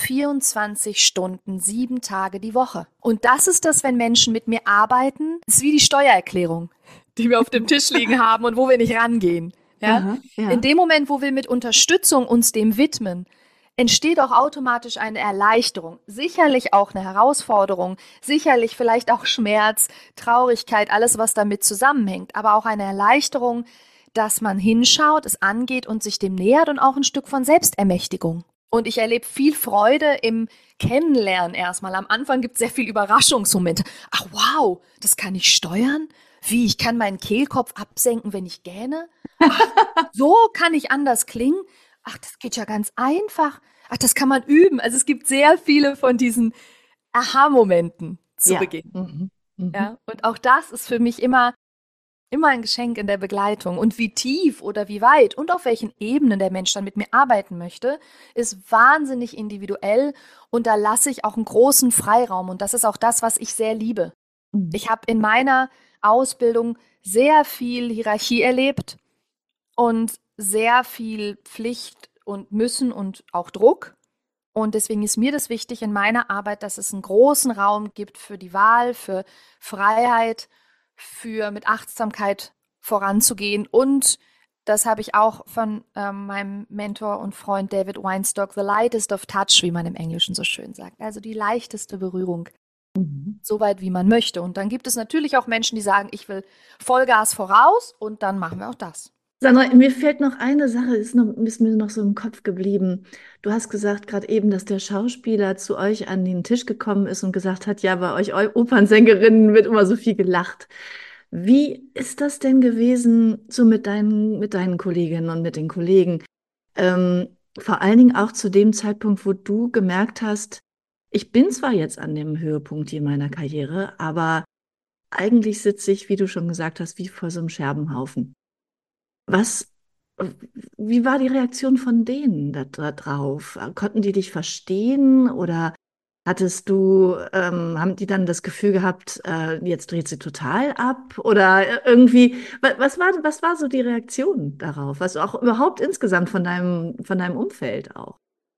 24 Stunden, 7 Tage die Woche. Und das ist das, wenn Menschen mit mir arbeiten, ist wie die Steuererklärung, die wir auf dem Tisch liegen haben und wo wir nicht rangehen. Ja? Aha, In ja. dem Moment, wo wir mit Unterstützung uns dem widmen, entsteht auch automatisch eine Erleichterung. Sicherlich auch eine Herausforderung, sicherlich vielleicht auch Schmerz, Traurigkeit, alles, was damit zusammenhängt, aber auch eine Erleichterung, dass man hinschaut, es angeht und sich dem nähert und auch ein Stück von Selbstermächtigung. Und ich erlebe viel Freude im Kennenlernen erstmal. Am Anfang gibt es sehr viel Überraschungsmomente. Ach wow, das kann ich steuern? Wie, ich kann meinen Kehlkopf absenken, wenn ich gähne? Ach, so kann ich anders klingen? Ach, das geht ja ganz einfach. Ach, das kann man üben. Also es gibt sehr viele von diesen Aha-Momenten zu Ja. Beginn. Mhm. Mhm. Ja, und auch das ist für mich immer ein Geschenk in der Begleitung. Und wie tief oder wie weit und auf welchen Ebenen der Mensch dann mit mir arbeiten möchte, ist wahnsinnig individuell. Und da lasse ich auch einen großen Freiraum. Und das ist auch das, was ich sehr liebe. Mhm. Ich habe in meiner Ausbildung sehr viel Hierarchie erlebt und sehr viel Pflicht und Müssen und auch Druck. Und deswegen ist mir das wichtig in meiner Arbeit, dass es einen großen Raum gibt für die Wahl, für Freiheit, für mit Achtsamkeit voranzugehen. Und das habe ich auch von meinem Mentor und Freund David Weinstock, the lightest of touch, wie man im Englischen so schön sagt. Also die leichteste Berührung, Mhm. so weit wie man möchte. Und dann gibt es natürlich auch Menschen, die sagen, ich will Vollgas voraus und dann machen wir auch das. Sandra, mir fällt noch eine Sache, ist mir noch so im Kopf geblieben. Du hast gesagt gerade eben, dass der Schauspieler zu euch an den Tisch gekommen ist und gesagt hat, ja, bei euch Opernsängerinnen wird immer so viel gelacht. Wie ist das denn gewesen, so mit deinen Kolleginnen und mit den Kollegen? Vor allen Dingen auch zu dem Zeitpunkt, wo du gemerkt hast, ich bin zwar jetzt an dem Höhepunkt hier meiner Karriere, aber eigentlich sitze ich, wie du schon gesagt hast, wie vor so einem Scherbenhaufen. Was, wie war die Reaktion von denen da drauf? Konnten die dich verstehen oder haben die dann das Gefühl gehabt, jetzt dreht sie total ab? Oder irgendwie, was war so die Reaktion darauf? Also auch überhaupt insgesamt von deinem Umfeld auch?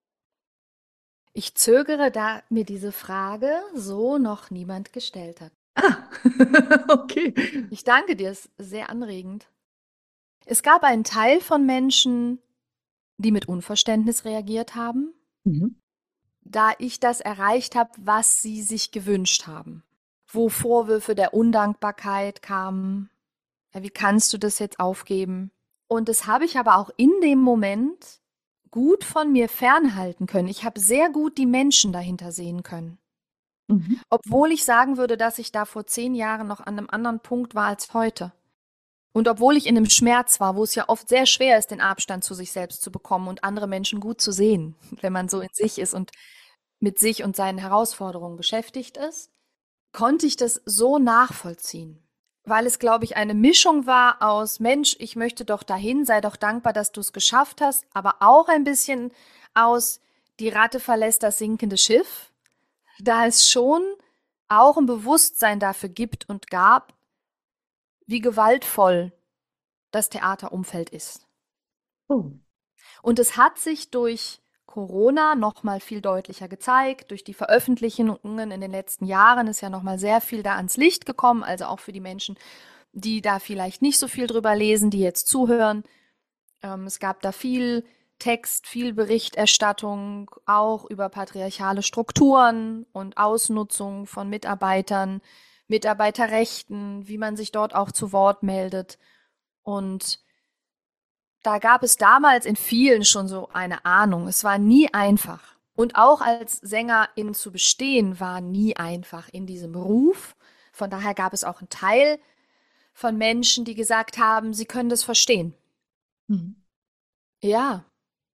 Ich zögere, da mir diese Frage so noch niemand gestellt hat. Ah, okay. Ich danke dir, es ist sehr anregend. Es gab einen Teil von Menschen, die mit Unverständnis reagiert haben, Mhm. da ich das erreicht habe, was sie sich gewünscht haben. Wo Vorwürfe der Undankbarkeit kamen. Ja, wie kannst du das jetzt aufgeben? Und das habe ich aber auch in dem Moment gut von mir fernhalten können. Ich habe sehr gut die Menschen dahinter sehen können. Mhm. Obwohl ich sagen würde, dass ich da vor 10 Jahren noch an einem anderen Punkt war als heute. Und obwohl ich in einem Schmerz war, wo es ja oft sehr schwer ist, den Abstand zu sich selbst zu bekommen und andere Menschen gut zu sehen, wenn man so in sich ist und mit sich und seinen Herausforderungen beschäftigt ist, konnte ich das so nachvollziehen. Weil es, glaube ich, eine Mischung war aus Mensch, ich möchte doch dahin, sei doch dankbar, dass du es geschafft hast, aber auch ein bisschen aus die Ratte verlässt das sinkende Schiff, da es schon auch ein Bewusstsein dafür gibt und gab, wie gewaltvoll das Theaterumfeld ist. Oh. Und es hat sich durch Corona noch mal viel deutlicher gezeigt. Durch die Veröffentlichungen in den letzten Jahren ist ja noch mal sehr viel da ans Licht gekommen, also auch für die Menschen, die da vielleicht nicht so viel drüber lesen, die jetzt zuhören. Es gab da viel Text, viel Berichterstattung, auch über patriarchale Strukturen und Ausnutzung von Mitarbeitern, Mitarbeiterrechten, wie man sich dort auch zu Wort meldet. Und da gab es damals in vielen schon so eine Ahnung. Es war nie einfach. Und auch als Sängerin zu bestehen, war nie einfach in diesem Beruf. Von daher gab es auch einen Teil von Menschen, die gesagt haben, sie können das verstehen. Mhm. Ja,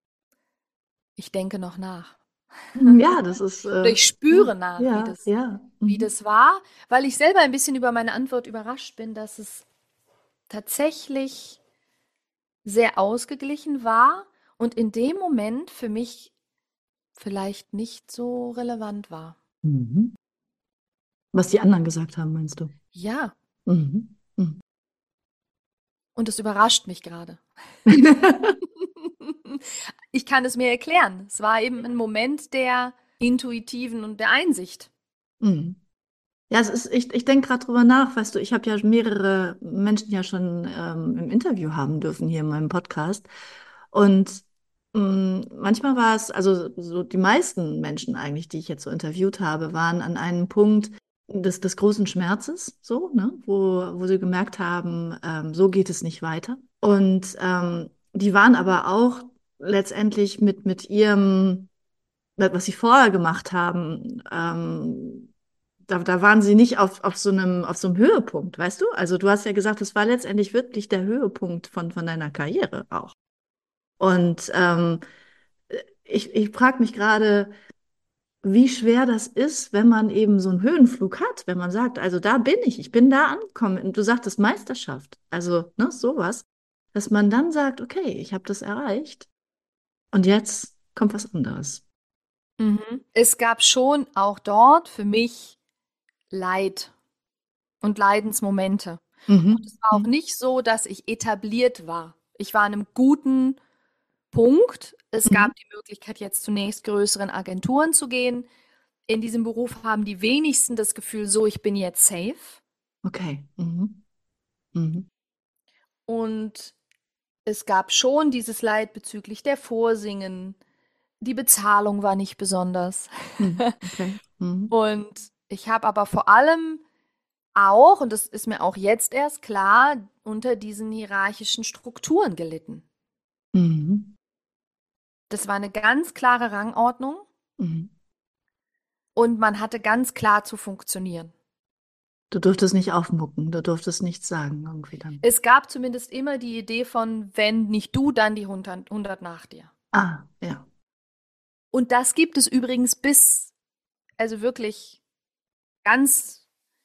ich denke noch nach. Ja, das ist, Oder ich ja, spüre nach, ja, ja. wie Mhm. das war, weil ich selber ein bisschen über meine Antwort überrascht bin, dass es tatsächlich sehr ausgeglichen war und in dem Moment für mich vielleicht nicht so relevant war. Mhm. Was die anderen gesagt haben, meinst du? Ja, Mhm. Mhm. und es überrascht mich gerade. Ich kann es mir erklären. Es war eben ein Moment der intuitiven und der Einsicht. Mhm. Ja, ich denke gerade drüber nach, weißt du, ich habe ja mehrere Menschen ja schon im Interview haben dürfen hier in meinem Podcast. Und manchmal war es, also so die meisten Menschen eigentlich, die ich jetzt so interviewt habe, waren an einem Punkt des großen Schmerzes, so, ne, wo sie gemerkt haben, so geht es nicht weiter. Und die waren aber auch letztendlich mit ihrem was sie vorher gemacht haben, da waren sie nicht auf so einem Höhepunkt, weißt du? Also du hast ja gesagt, das war letztendlich wirklich der Höhepunkt von deiner Karriere auch. Und ich frage mich gerade, wie schwer das ist, wenn man eben so einen Höhenflug hat, wenn man sagt, also da bin ich bin da angekommen. Und du sagtest Meisterschaft, also ne, sowas, dass man dann sagt, okay, ich habe das erreicht und jetzt kommt was anderes. Mhm. Es gab schon auch dort für mich Leid und Leidensmomente. Und Mhm. es war auch Mhm. nicht so, dass ich etabliert war. Ich war an einem guten Punkt. Es Mhm. gab die Möglichkeit, jetzt zunächst größeren Agenturen zu gehen. In diesem Beruf haben die wenigsten das Gefühl, so, ich bin jetzt safe. Okay. Mhm. Mhm. Und es gab schon dieses Leid bezüglich der Vorsingen. Die Bezahlung war nicht besonders. Mhm. Okay. Mhm. Und ich habe aber vor allem auch, und das ist mir auch jetzt erst klar, unter diesen hierarchischen Strukturen gelitten. Mhm. Das war eine ganz klare Rangordnung Mhm. und man hatte ganz klar zu funktionieren. Du durftest nicht aufmucken, du durftest nichts sagen irgendwie dann. Es gab zumindest immer die Idee von, wenn nicht du, dann die 100 nach dir. Ah, ja. Und das gibt es übrigens also wirklich ganz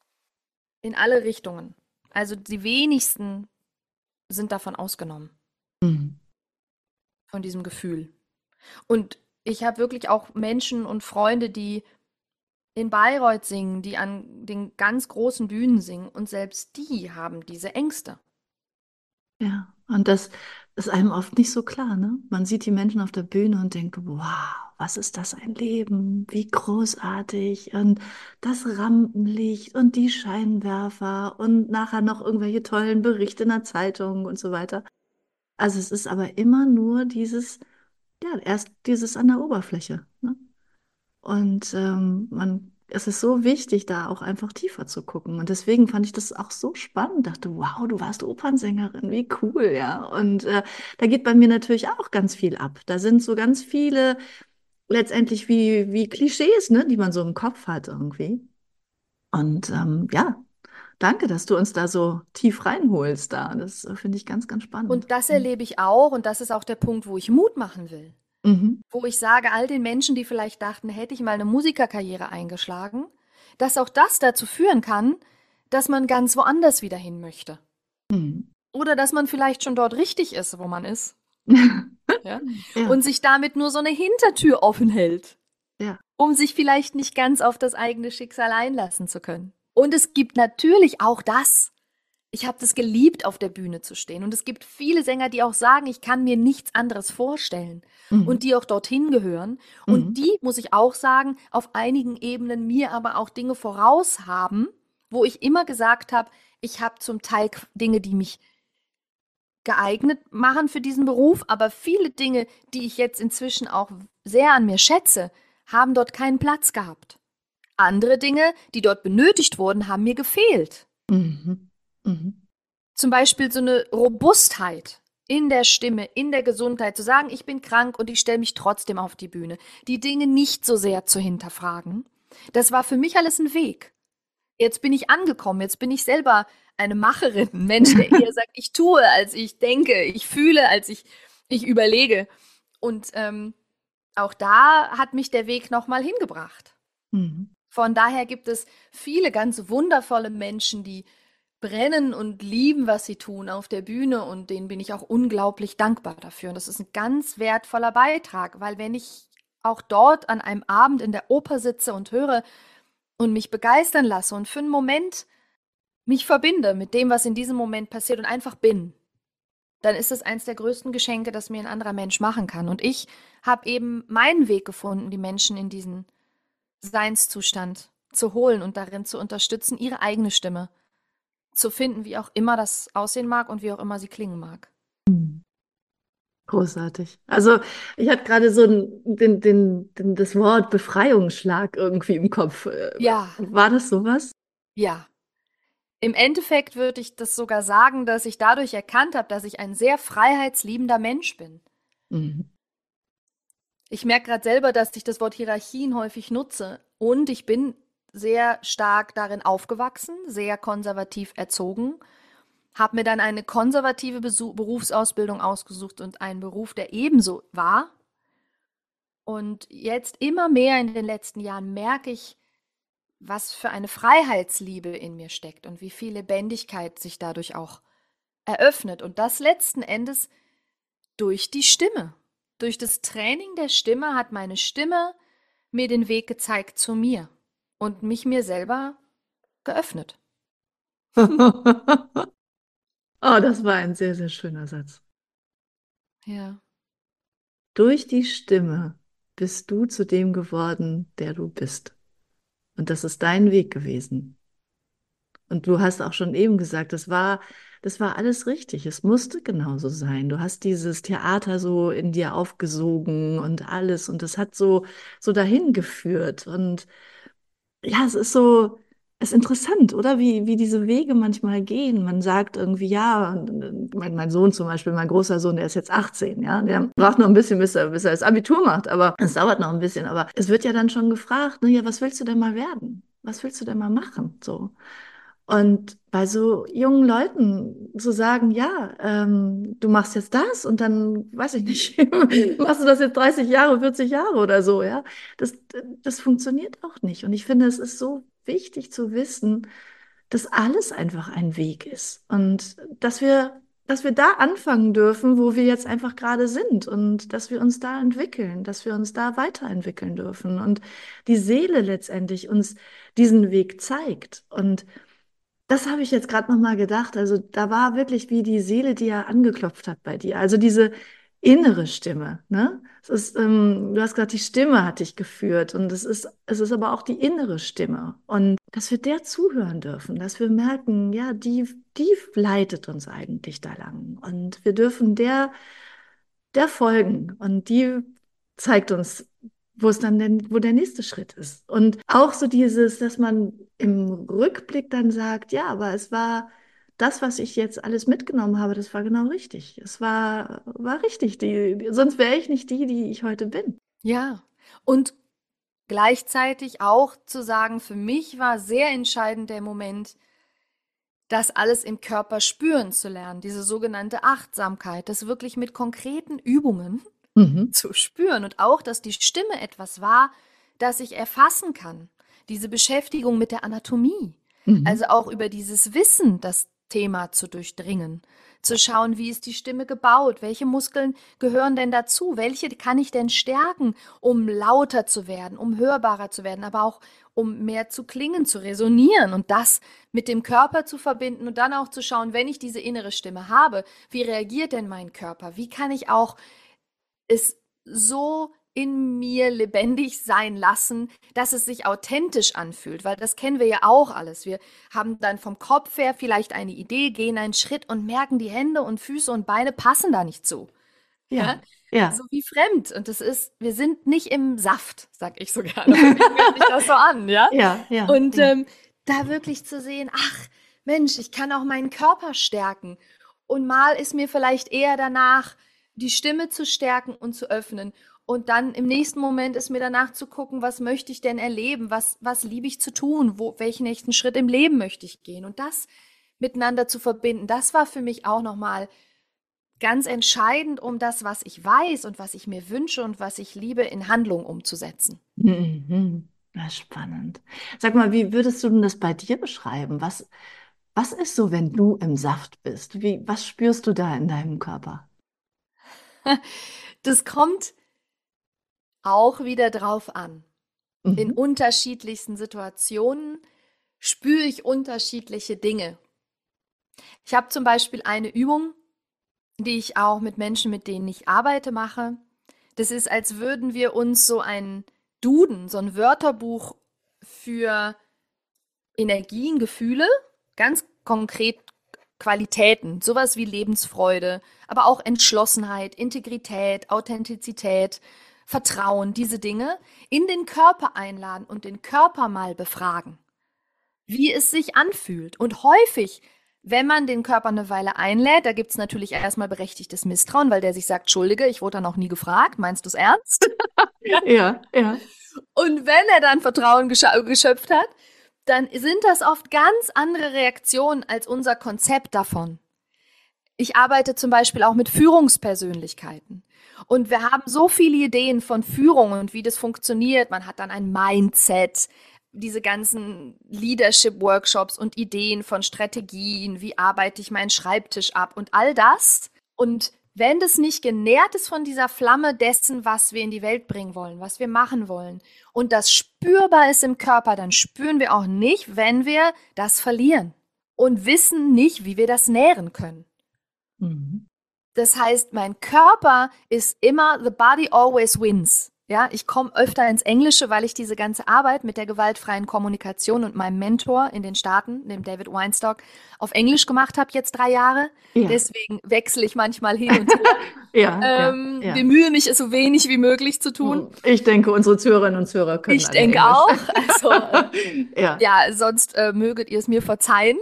in alle Richtungen. Also die wenigsten sind davon ausgenommen, Mhm. von diesem Gefühl. Und ich habe wirklich auch Menschen und Freunde, die in Bayreuth singen, die an den ganz großen Bühnen singen und selbst die haben diese Ängste. Ja, und das ist einem oft nicht so klar, ne? Man sieht die Menschen auf der Bühne und denkt, wow, was ist das ein Leben? Wie großartig. Und das Rampenlicht und die Scheinwerfer und nachher noch irgendwelche tollen Berichte in der Zeitung und so weiter. Also es ist aber immer nur dieses, ja, erst dieses an der Oberfläche, ne? Und es ist so wichtig, da auch einfach tiefer zu gucken. Und deswegen fand ich das auch so spannend. Dachte, wow, du warst Opernsängerin, wie cool, ja. Und da geht bei mir natürlich auch ganz viel ab. Da sind so ganz viele letztendlich wie Klischees, ne, die man so im Kopf hat irgendwie. Und ja, danke, dass du uns da so tief reinholst da. Das finde ich ganz, ganz spannend. Und das erlebe ich auch und das ist auch der Punkt, wo ich Mut machen will. Mhm. Wo ich sage, all den Menschen, die vielleicht dachten, hätte ich mal eine Musikerkarriere eingeschlagen, dass auch das dazu führen kann, dass man ganz woanders wieder hin möchte. Mhm. Oder dass man vielleicht schon dort richtig ist, wo man ist, ja? Ja, Und sich damit nur so eine Hintertür offen hält, ja. um sich vielleicht nicht ganz auf das eigene Schicksal einlassen zu können. Und es gibt natürlich auch das. Ich habe das geliebt, auf der Bühne zu stehen. Und es gibt viele Sänger, die auch sagen, ich kann mir nichts anderes vorstellen. Und Mhm. die auch dorthin gehören. Und Mhm. die, muss ich auch sagen, auf einigen Ebenen mir aber auch Dinge voraus haben, wo ich immer gesagt habe, ich habe zum Teil Dinge, die mich geeignet machen für diesen Beruf, aber viele Dinge, die ich jetzt inzwischen auch sehr an mir schätze, haben dort keinen Platz gehabt. Andere Dinge, die dort benötigt wurden, haben mir gefehlt. Mhm. Mhm. Zum Beispiel so eine Robustheit in der Stimme, in der Gesundheit, zu sagen, ich bin krank und ich stelle mich trotzdem auf die Bühne, die Dinge nicht so sehr zu hinterfragen. Das war für mich alles ein Weg. Jetzt bin ich angekommen, jetzt bin ich selber eine Macherin, ein Mensch, der eher sagt, ich tue, als ich denke, ich fühle, als ich überlege. Und auch da hat mich der Weg nochmal hingebracht. Mhm. Von daher gibt es viele ganz wundervolle Menschen, die brennen und lieben, was sie tun auf der Bühne und denen bin ich auch unglaublich dankbar dafür. Und das ist ein ganz wertvoller Beitrag, weil wenn ich auch dort an einem Abend in der Oper sitze und höre und mich begeistern lasse und für einen Moment mich verbinde mit dem, was in diesem Moment passiert und einfach bin, dann ist es eins der größten Geschenke, das mir ein anderer Mensch machen kann. Und ich habe eben meinen Weg gefunden, die Menschen in diesen Seinszustand zu holen und darin zu unterstützen, ihre eigene Stimme zu finden, wie auch immer das aussehen mag und wie auch immer sie klingen mag. Großartig. Also ich hatte gerade so das Wort Befreiungsschlag irgendwie im Kopf. Ja, War das sowas? ja. Im Endeffekt würde ich das sogar sagen, dass ich dadurch erkannt habe, dass ich ein sehr freiheitsliebender Mensch bin. Mhm. Ich merke gerade selber, dass ich das Wort Hierarchien häufig nutze und ich bin sehr stark darin aufgewachsen, sehr konservativ erzogen, habe mir dann eine konservative Berufsausbildung ausgesucht und einen Beruf, der ebenso war. Und jetzt immer mehr in den letzten Jahren merke ich, was für eine Freiheitsliebe in mir steckt und wie viel Lebendigkeit sich dadurch auch eröffnet. Und das letzten Endes durch die Stimme. Durch das Training der Stimme hat meine Stimme mir den Weg gezeigt zu mir und mich mir selber geöffnet. Oh, das war ein sehr, sehr schöner Satz. Ja. Durch die Stimme bist du zu dem geworden, der du bist. Und das ist dein Weg gewesen. Und du hast auch schon eben gesagt, das war alles richtig. Es musste genauso sein. Du hast dieses Theater so in dir aufgesogen und alles. Und das hat so dahin geführt. Und ja, es ist interessant, oder? Wie diese Wege manchmal gehen. Man sagt irgendwie, ja, mein Sohn zum Beispiel, mein großer Sohn, der ist jetzt 18, ja, der braucht noch ein bisschen, bis er das Abitur macht, aber es dauert noch ein bisschen. Aber es wird ja dann schon gefragt, ne, ja, was willst du denn mal werden? Was willst du denn mal machen? So. Und bei so jungen Leuten zu sagen, ja, du machst jetzt das und dann, weiß ich nicht, machst du das jetzt 30 Jahre, 40 Jahre oder so, ja, das, das funktioniert auch nicht. Und ich finde, es ist so wichtig zu wissen, dass alles einfach ein Weg ist und dass wir da anfangen dürfen, wo wir jetzt einfach gerade sind und dass wir uns da entwickeln, dass wir uns da weiterentwickeln dürfen und die Seele letztendlich uns diesen Weg zeigt. Und das habe ich jetzt gerade noch mal gedacht. Also da war wirklich wie die Seele, die ja angeklopft hat bei dir. Also diese innere Stimme, ne? Du hast gesagt, die Stimme hat dich geführt und es ist aber auch die innere Stimme. Und dass wir der zuhören dürfen, dass wir merken, ja, die leitet uns eigentlich da lang. Und wir dürfen der folgen und die zeigt uns, wo es dann denn, wo der nächste Schritt ist. Und auch so dieses, dass man im Rückblick dann sagt, ja, aber es war das, was ich jetzt alles mitgenommen habe, das war genau richtig. Es war richtig. Sonst wäre ich nicht die ich heute bin. Ja. Und gleichzeitig auch zu sagen, für mich war sehr entscheidend der Moment, das alles im Körper spüren zu lernen, diese sogenannte Achtsamkeit, das wirklich mit konkreten Übungen Mhm. zu spüren und auch, dass die Stimme etwas war, das ich erfassen kann. Diese Beschäftigung mit der Anatomie, Mhm. also auch über dieses Wissen, das Thema zu durchdringen, zu schauen, wie ist die Stimme gebaut, welche Muskeln gehören denn dazu, welche kann ich denn stärken, um lauter zu werden, um hörbarer zu werden, aber auch um mehr zu klingen, zu resonieren und das mit dem Körper zu verbinden und dann auch zu schauen, wenn ich diese innere Stimme habe, wie reagiert denn mein Körper, wie kann ich auch es so in mir lebendig sein lassen, dass es sich authentisch anfühlt, weil das kennen wir ja auch alles. Wir haben dann vom Kopf her vielleicht eine Idee, gehen einen Schritt und merken, die Hände und Füße und Beine passen da nicht zu. Ja? Ja, ja, So wie fremd. Und das ist, wir sind nicht im Saft, sag ich so gerne. Für mich fühlt sich das so an, ja? ja, ja, Und ja. da wirklich zu sehen, ach Mensch, ich kann auch meinen Körper stärken. Und mal ist mir vielleicht eher danach, die Stimme zu stärken und zu öffnen. Und dann im nächsten Moment ist mir danach zu gucken, was möchte ich denn erleben? Was liebe ich zu tun? Welchen nächsten Schritt im Leben möchte ich gehen? Und das miteinander zu verbinden, das war für mich auch nochmal ganz entscheidend, um das, was ich weiß und was ich mir wünsche und was ich liebe, in Handlung umzusetzen. Mhm. Ja, spannend. Sag mal, wie würdest du denn das bei dir beschreiben? Was ist so, wenn du im Saft bist? Was spürst du da in deinem Körper? Das kommt auch wieder drauf an. In Mhm. unterschiedlichsten Situationen spüre ich unterschiedliche Dinge. Ich habe zum Beispiel eine Übung, die ich auch mit Menschen, mit denen ich arbeite, mache. Das ist, als würden wir uns so ein Duden, so ein Wörterbuch für Energien, Gefühle, ganz konkret Qualitäten, sowas wie Lebensfreude, aber auch Entschlossenheit, Integrität, Authentizität, Vertrauen, diese Dinge in den Körper einladen und den Körper mal befragen, wie es sich anfühlt. Und häufig, wenn man den Körper eine Weile einlädt, da gibt es natürlich erstmal berechtigtes Misstrauen, weil der sich sagt, Entschuldige, ich wurde da noch nie gefragt, meinst du es ernst? Ja, ja. Und wenn er dann Vertrauen geschöpft hat, dann sind das oft ganz andere Reaktionen als unser Konzept davon. Ich arbeite zum Beispiel auch mit Führungspersönlichkeiten. Und wir haben so viele Ideen von Führung und wie das funktioniert. Man hat dann ein Mindset, diese ganzen Leadership-Workshops und Ideen von Strategien, wie arbeite ich meinen Schreibtisch ab und all das. Und wenn das nicht genährt ist von dieser Flamme dessen, was wir in die Welt bringen wollen, was wir machen wollen, und das spürbar ist im Körper, dann spüren wir auch nicht, wenn wir das verlieren und wissen nicht, wie wir das nähren können. Mhm. Das heißt, mein Körper ist immer, the body always wins. Ja, ich komme öfter ins Englische, weil ich diese ganze Arbeit mit der gewaltfreien Kommunikation und meinem Mentor in den Staaten, dem David Weinstock, auf Englisch gemacht habe, jetzt 3 Jahre. Ja, Deswegen wechsle ich manchmal hin und her. ja, ja, ja. Bemühe mich, es so wenig wie möglich zu tun. Ich denke, unsere Zuhörerinnen und Zuhörer können Ich alle denke Englisch. auch. Also, Ja. ja, sonst möget ihr es mir verzeihen.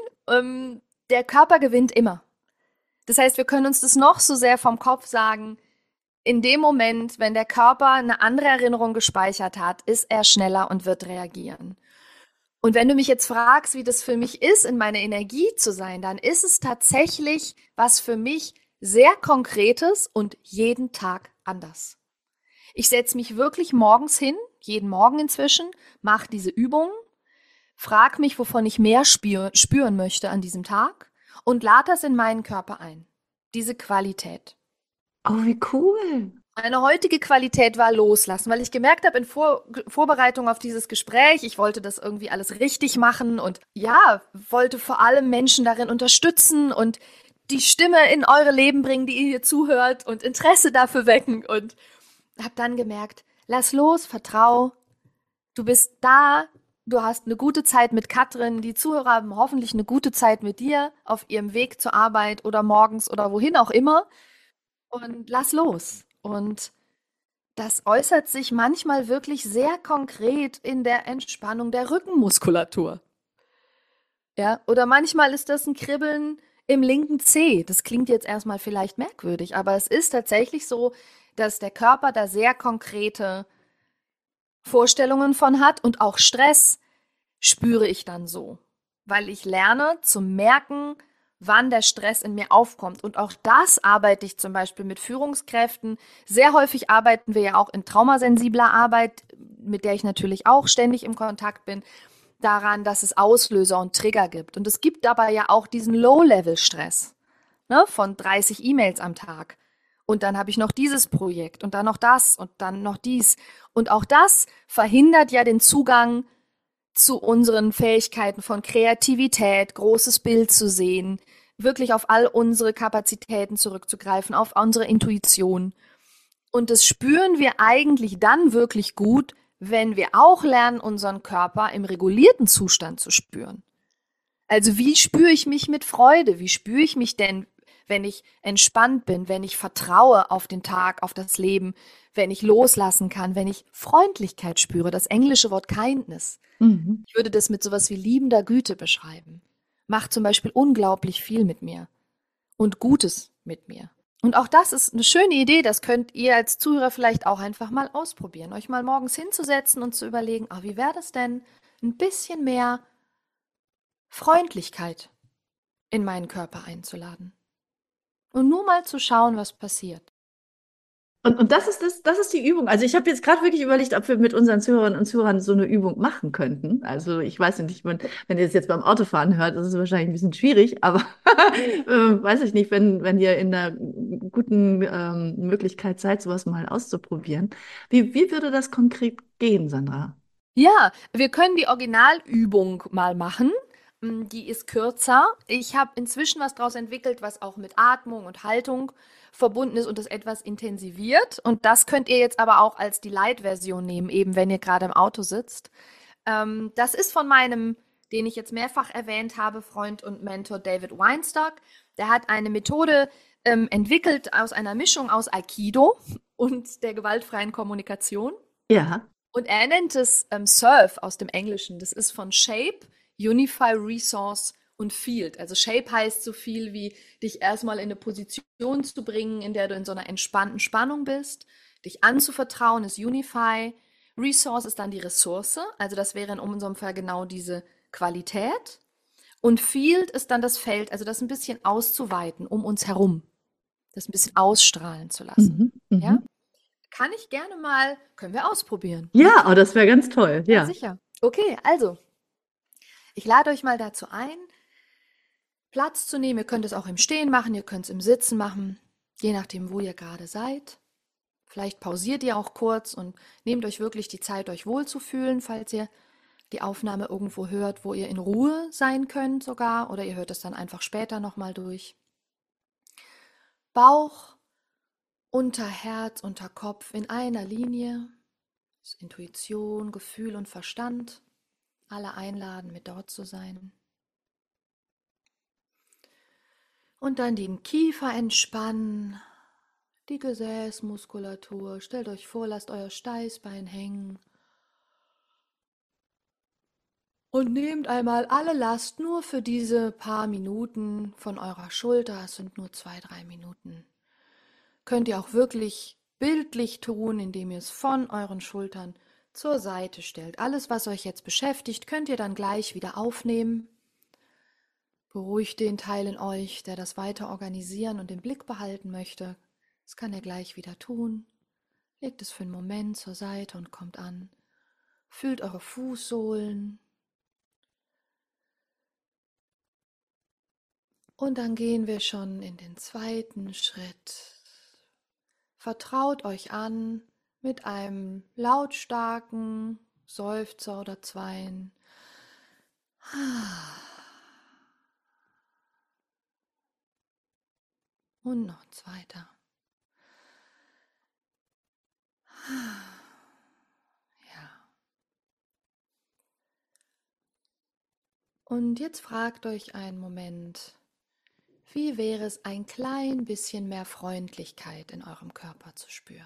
Der Körper gewinnt immer. Das heißt, wir können uns das noch so sehr vom Kopf sagen. In dem Moment, wenn der Körper eine andere Erinnerung gespeichert hat, ist er schneller und wird reagieren. Und wenn du mich jetzt fragst, wie das für mich ist, in meiner Energie zu sein, dann ist es tatsächlich was für mich sehr Konkretes und jeden Tag anders. Ich setze mich wirklich morgens hin, jeden Morgen inzwischen, mache diese Übungen, frage mich, wovon ich mehr spüren möchte an diesem Tag und lade das in meinen Körper ein. Diese Qualität. Oh, wie cool. Eine heutige Qualität war loslassen, weil ich gemerkt habe in Vorbereitung auf dieses Gespräch, ich wollte das irgendwie alles richtig machen und ja, wollte vor allem Menschen darin unterstützen und die Stimme in eure Leben bringen, die ihr hier zuhört und Interesse dafür wecken und habe dann gemerkt, lass los, vertrau, du bist da, du hast eine gute Zeit mit Katrin, die Zuhörer haben hoffentlich eine gute Zeit mit dir auf ihrem Weg zur Arbeit oder morgens oder wohin auch immer und lass los. Und das äußert sich manchmal wirklich sehr konkret in der Entspannung der Rückenmuskulatur. Ja, oder manchmal ist das ein Kribbeln im linken Zeh. Das klingt jetzt erstmal vielleicht merkwürdig, aber es ist tatsächlich so, dass der Körper da sehr konkrete Vorstellungen von hat und auch Stress spüre ich dann so, weil ich lerne zu merken, wann der Stress in mir aufkommt. Und auch das arbeite ich zum Beispiel mit Führungskräften. Sehr häufig arbeiten wir ja auch in traumasensibler Arbeit, mit der ich natürlich auch ständig im Kontakt bin, daran, dass es Auslöser und Trigger gibt. Und es gibt aber ja auch diesen Low-Level-Stress, ne, von 30 E-Mails am Tag. Und dann habe ich noch dieses Projekt und dann noch das und dann noch dies. Und auch das verhindert ja den Zugang zu unseren Fähigkeiten von Kreativität, großes Bild zu sehen, wirklich auf all unsere Kapazitäten zurückzugreifen, auf unsere Intuition. Und das spüren wir eigentlich dann wirklich gut, wenn wir auch lernen, unseren Körper im regulierten Zustand zu spüren. Also wie spüre ich mich mit Freude? Wie spüre ich mich denn, wenn ich entspannt bin, wenn ich vertraue auf den Tag, auf das Leben, wenn ich loslassen kann, wenn ich Freundlichkeit spüre, das englische Wort Kindness. Mhm. Ich würde das mit sowas wie liebender Güte beschreiben. Macht zum Beispiel unglaublich viel mit mir und Gutes mit mir. Und auch das ist eine schöne Idee, das könnt ihr als Zuhörer vielleicht auch einfach mal ausprobieren, euch mal morgens hinzusetzen und zu überlegen, wie wäre das denn, ein bisschen mehr Freundlichkeit in meinen Körper einzuladen und nur mal zu schauen, was passiert. Und das ist die Übung. Also ich habe jetzt gerade wirklich überlegt, ob wir mit unseren Zuhörerinnen und Zuhörern so eine Übung machen könnten. Also ich weiß nicht, wenn ihr es jetzt beim Autofahren hört, ist es wahrscheinlich ein bisschen schwierig, aber weiß ich nicht, wenn ihr in einer guten Möglichkeit seid, sowas mal auszuprobieren. Wie würde das konkret gehen, Sandra? Ja, wir können die Originalübung mal machen. Die ist kürzer. Ich habe inzwischen was daraus entwickelt, was auch mit Atmung und Haltung verbunden ist und das etwas intensiviert. Und das könnt ihr jetzt aber auch als die Light-Version nehmen, eben wenn ihr gerade im Auto sitzt. Das ist von meinem, den ich jetzt mehrfach erwähnt habe, Freund und Mentor David Weinstock. Der hat eine Methode entwickelt aus einer Mischung aus Aikido und der gewaltfreien Kommunikation. Ja. Und er nennt es Surf aus dem Englischen. Das ist von Shape, Unify, Resource und Field. Also Shape heißt so viel wie, dich erstmal in eine Position zu bringen, in der du in so einer entspannten Spannung bist. Dich anzuvertrauen ist Unify. Resource ist dann die Ressource. Also das wäre in unserem Fall genau diese Qualität. Und Field ist dann das Feld, also das ein bisschen auszuweiten um uns herum. Das ein bisschen ausstrahlen zu lassen. Mhm. Ja? Mhm. Können wir ausprobieren. Ja, oh, das wäre ganz toll. Ja, Ja. sicher. Okay, also, ich lade euch mal dazu ein, Platz zu nehmen. Ihr könnt es auch im Stehen machen, ihr könnt es im Sitzen machen, je nachdem, wo ihr gerade seid. Vielleicht pausiert ihr auch kurz und nehmt euch wirklich die Zeit, euch wohlzufühlen, falls ihr die Aufnahme irgendwo hört, wo ihr in Ruhe sein könnt sogar, oder ihr hört es dann einfach später nochmal durch. Bauch, unter Herz, unter Kopf in einer Linie. Das ist Intuition, Gefühl und Verstand. Alle einladen, mit dort zu sein. Und dann den Kiefer entspannen, die Gesäßmuskulatur. Stellt euch vor, lasst euer Steißbein hängen. Und nehmt einmal alle Last nur für diese paar Minuten von eurer Schulter. Es sind nur 2, 3 Minuten. Könnt ihr auch wirklich bildlich tun, indem ihr es von euren Schultern zur Seite stellt. Alles, was euch jetzt beschäftigt, könnt ihr dann gleich wieder aufnehmen. Beruhigt den Teil in euch, der das weiter organisieren und im Blick behalten möchte. Das kann er gleich wieder tun. Legt es für einen Moment zur Seite und kommt an. Fühlt eure Fußsohlen. Und dann gehen wir schon in den zweiten Schritt. Vertraut euch an mit einem lautstarken Seufzer oder zweien. Und noch ein zweiter. Ja. Und jetzt fragt euch einen Moment, wie wäre es, ein klein bisschen mehr Freundlichkeit in eurem Körper zu spüren?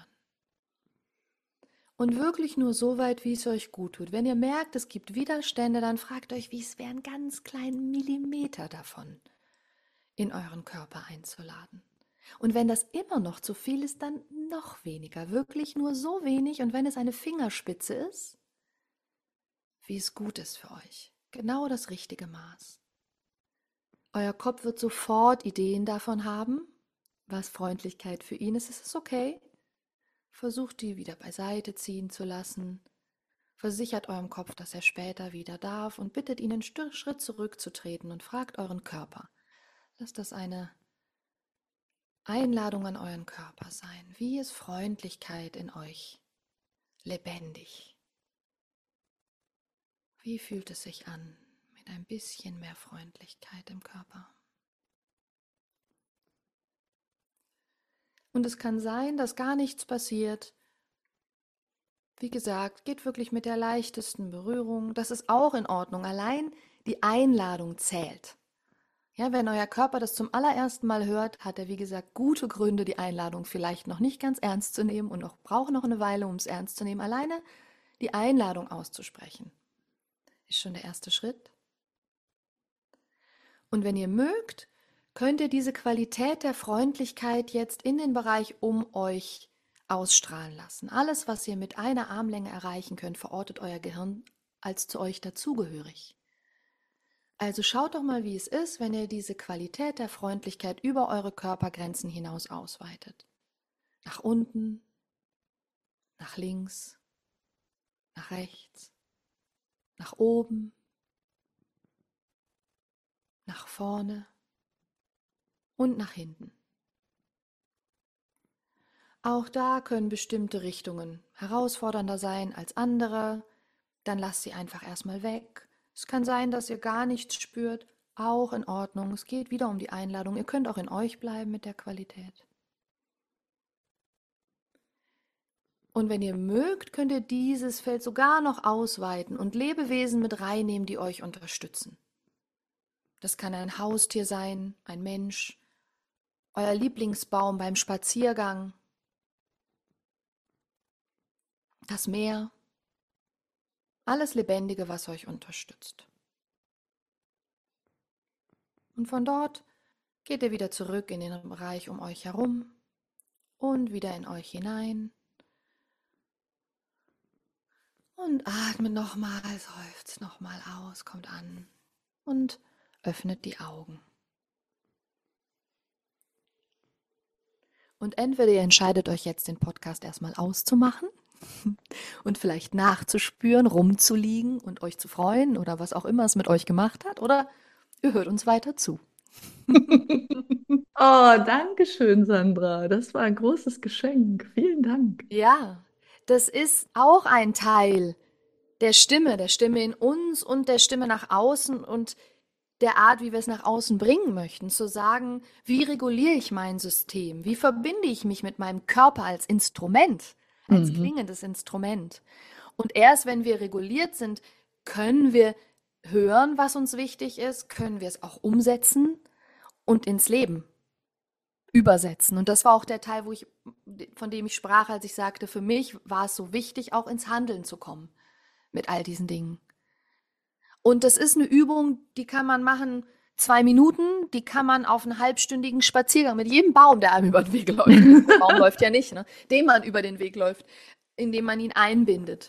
Und wirklich nur so weit, wie es euch gut tut. Wenn ihr merkt, es gibt Widerstände, dann fragt euch, wie es wäre, einen ganz kleinen Millimeter davon in euren Körper einzuladen. Und wenn das immer noch zu viel ist, dann noch weniger. Wirklich nur so wenig. Und wenn es eine Fingerspitze ist, wie es gut ist für euch. Genau das richtige Maß. Euer Kopf wird sofort Ideen davon haben, was Freundlichkeit für ihn ist. Es ist okay. Versucht die wieder beiseite ziehen zu lassen. Versichert eurem Kopf, dass er später wieder darf und bittet ihn, einen Schritt zurückzutreten und fragt euren Körper. Lasst das eine Einladung an euren Körper sein. Wie ist Freundlichkeit in euch lebendig? Wie fühlt es sich an mit ein bisschen mehr Freundlichkeit im Körper? Und es kann sein, dass gar nichts passiert. Wie gesagt, geht wirklich mit der leichtesten Berührung. Das ist auch in Ordnung. Allein die Einladung zählt. Ja, wenn euer Körper das zum allerersten Mal hört, hat er, wie gesagt, gute Gründe, die Einladung vielleicht noch nicht ganz ernst zu nehmen und braucht noch eine Weile, um es ernst zu nehmen. Alleine die Einladung auszusprechen, ist schon der erste Schritt. Und wenn ihr mögt, könnt ihr diese Qualität der Freundlichkeit jetzt in den Bereich um euch ausstrahlen lassen. Alles, was ihr mit einer Armlänge erreichen könnt, verortet euer Gehirn als zu euch dazugehörig. Also schaut doch mal, wie es ist, wenn ihr diese Qualität der Freundlichkeit über eure Körpergrenzen hinaus ausweitet. Nach unten, nach links, nach rechts, nach oben, nach vorne und nach hinten. Auch da können bestimmte Richtungen herausfordernder sein als andere. Dann lasst sie einfach erstmal weg. Es kann sein, dass ihr gar nichts spürt. Auch in Ordnung. Es geht wieder um die Einladung. Ihr könnt auch in euch bleiben mit der Qualität. Und wenn ihr mögt, könnt ihr dieses Feld sogar noch ausweiten und Lebewesen mit reinnehmen, die euch unterstützen. Das kann ein Haustier sein, ein Mensch, euer Lieblingsbaum beim Spaziergang, das Meer, alles Lebendige, was euch unterstützt. Und von dort geht ihr wieder zurück in den Bereich um euch herum und wieder in euch hinein. Und atmet nochmal, seufzt nochmal aus, kommt an und öffnet die Augen. Und entweder ihr entscheidet euch jetzt, den Podcast erstmal auszumachen und vielleicht nachzuspüren, rumzuliegen und euch zu freuen oder was auch immer es mit euch gemacht hat, oder ihr hört uns weiter zu. Oh, danke schön, Sandra. Das war ein großes Geschenk. Vielen Dank. Ja, das ist auch ein Teil der Stimme in uns und der Stimme nach außen und der Art, wie wir es nach außen bringen möchten, zu sagen, wie reguliere ich mein System, wie verbinde ich mich mit meinem Körper als Instrument, als klingendes Instrument. Und erst wenn wir reguliert sind, können wir hören, was uns wichtig ist, können wir es auch umsetzen und ins Leben übersetzen. Und das war auch der Teil, von dem ich sprach, als ich sagte, für mich war es so wichtig, auch ins Handeln zu kommen mit all diesen Dingen. Und das ist eine Übung, die kann man machen 2 Minuten, die kann man auf einen halbstündigen Spaziergang mit jedem Baum, der einem über den Weg läuft. Der Baum läuft ja nicht, ne? Dem man über den Weg läuft, indem man ihn einbindet.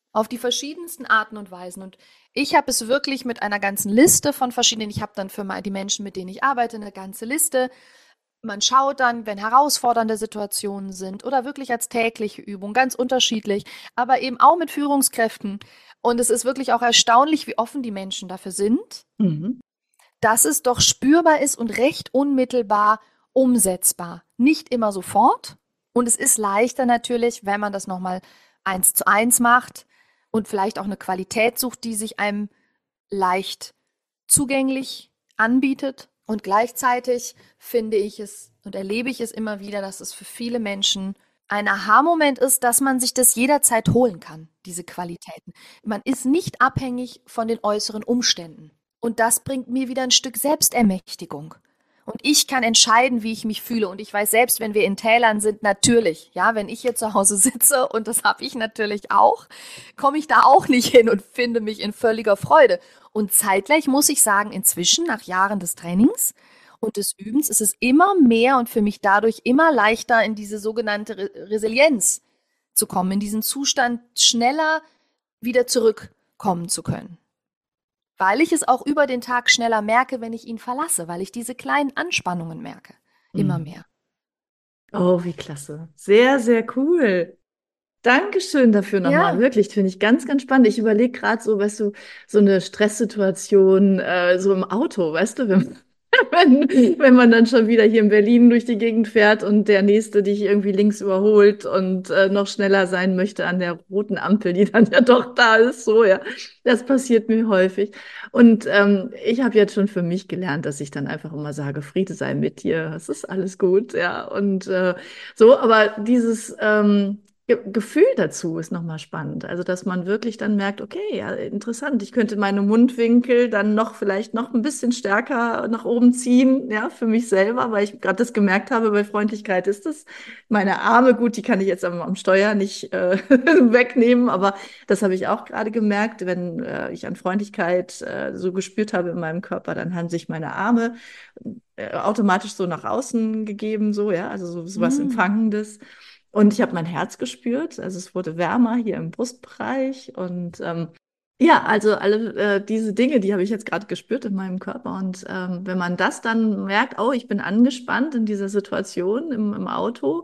Auf die verschiedensten Arten und Weisen. Und ich habe es wirklich mit einer ganzen Liste von verschiedenen, ich habe dann für die Menschen, mit denen ich arbeite, eine ganze Liste. Man schaut dann, wenn herausfordernde Situationen sind oder wirklich als tägliche Übung, ganz unterschiedlich, aber eben auch mit Führungskräften. Und es ist wirklich auch erstaunlich, wie offen die Menschen dafür sind, Mhm. dass es doch spürbar ist und recht unmittelbar umsetzbar. Nicht immer sofort. Und es ist leichter natürlich, wenn man das nochmal 1:1 macht und vielleicht auch eine Qualität sucht, die sich einem leicht zugänglich anbietet. Und gleichzeitig finde ich es und erlebe ich es immer wieder, dass es für viele Menschen ein Aha-Moment ist, dass man sich das jederzeit holen kann, diese Qualitäten. Man ist nicht abhängig von den äußeren Umständen. Und das bringt mir wieder ein Stück Selbstermächtigung. Und ich kann entscheiden, wie ich mich fühle. Und ich weiß selbst, wenn wir in Tälern sind, natürlich, ja, wenn ich hier zu Hause sitze, und das habe ich natürlich auch, komme ich da auch nicht hin und finde mich in völliger Freude. Und zeitgleich muss ich sagen, inzwischen, nach Jahren des Trainings und des Übens, ist es immer mehr und für mich dadurch immer leichter, in diese sogenannte Resilienz zu kommen, in diesen Zustand schneller wieder zurückkommen zu können. Weil ich es auch über den Tag schneller merke, wenn ich ihn verlasse, weil ich diese kleinen Anspannungen merke. Immer Mhm. mehr. Oh, wie klasse. Sehr, sehr cool. Dankeschön dafür nochmal. Ja. Wirklich, finde ich ganz, ganz spannend. Ich überlege gerade so, weißt du, so eine Stresssituation, so im Auto, weißt du, wenn man dann schon wieder hier in Berlin durch die Gegend fährt und der Nächste dich irgendwie links überholt und noch schneller sein möchte an der roten Ampel, die dann ja doch da ist, so, ja. Das passiert mir häufig. Und ich habe jetzt schon für mich gelernt, dass ich dann einfach immer sage, Friede sei mit dir, es ist alles gut, ja. Und so, aber dieses Gefühl dazu ist nochmal spannend. Also, dass man wirklich dann merkt, okay, ja, interessant, ich könnte meine Mundwinkel dann noch vielleicht noch ein bisschen stärker nach oben ziehen, ja, für mich selber, weil ich gerade das gemerkt habe, bei Freundlichkeit ist das meine Arme, gut, die kann ich jetzt am Steuer nicht wegnehmen, aber das habe ich auch gerade gemerkt, wenn ich an Freundlichkeit so gespürt habe in meinem Körper, dann haben sich meine Arme automatisch so nach außen gegeben, so, ja, also so was Mm. Empfangendes. Und ich habe mein Herz gespürt, also es wurde wärmer hier im Brustbereich und ja, also alle diese Dinge, die habe ich jetzt gerade gespürt in meinem Körper. Und wenn man das dann merkt, oh, ich bin angespannt in dieser Situation im Auto,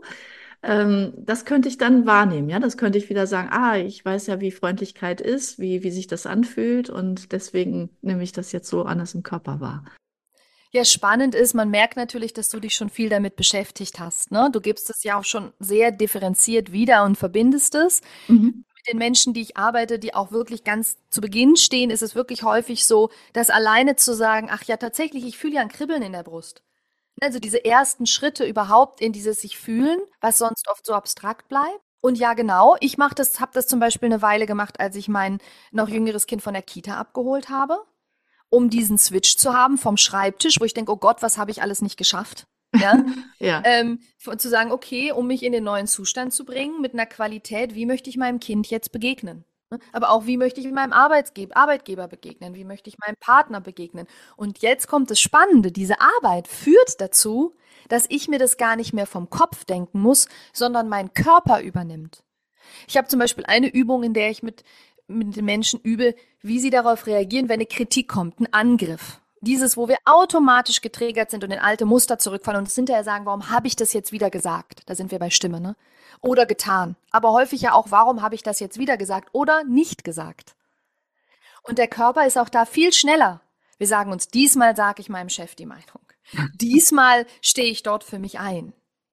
das könnte ich dann wahrnehmen, ja, das könnte ich wieder sagen, ah, ich weiß ja, wie Freundlichkeit ist, wie sich das anfühlt und deswegen nehme ich das jetzt so anders im Körper wahr. Ja, spannend ist, man merkt natürlich, dass du dich schon viel damit beschäftigt hast, ne? Du gibst es ja auch schon sehr differenziert wieder und verbindest es. Mhm. Mit den Menschen, die ich arbeite, die auch wirklich ganz zu Beginn stehen, ist es wirklich häufig so, dass alleine zu sagen, ach ja, tatsächlich, ich fühle ja ein Kribbeln in der Brust. Also diese ersten Schritte überhaupt in dieses sich fühlen, was sonst oft so abstrakt bleibt. Und ja, genau, ich mache das, habe das zum Beispiel eine Weile gemacht, als ich mein noch jüngeres Kind von der Kita abgeholt habe, um diesen Switch zu haben vom Schreibtisch, wo ich denke, oh Gott, was habe ich alles nicht geschafft? Ja, Ja. zu sagen, okay, um mich in den neuen Zustand zu bringen, mit einer Qualität, wie möchte ich meinem Kind jetzt begegnen? Ne? Aber auch, wie möchte ich meinem Arbeitgeber begegnen? Wie möchte ich meinem Partner begegnen? Und jetzt kommt das Spannende, diese Arbeit führt dazu, dass ich mir das gar nicht mehr vom Kopf denken muss, sondern mein Körper übernimmt. Ich habe zum Beispiel eine Übung, in der ich mit den Menschen übe, wie sie darauf reagieren, wenn eine Kritik kommt, ein Angriff. Dieses, wo wir automatisch getriggert sind und in alte Muster zurückfallen und uns hinterher sagen, warum habe ich das jetzt wieder gesagt? Da sind wir bei Stimme, ne? Oder getan. Aber häufig ja auch, warum habe ich das jetzt wieder gesagt oder nicht gesagt? Und der Körper ist auch da viel schneller. Wir sagen uns, diesmal sage ich meinem Chef die Meinung. Diesmal stehe ich dort für mich ein.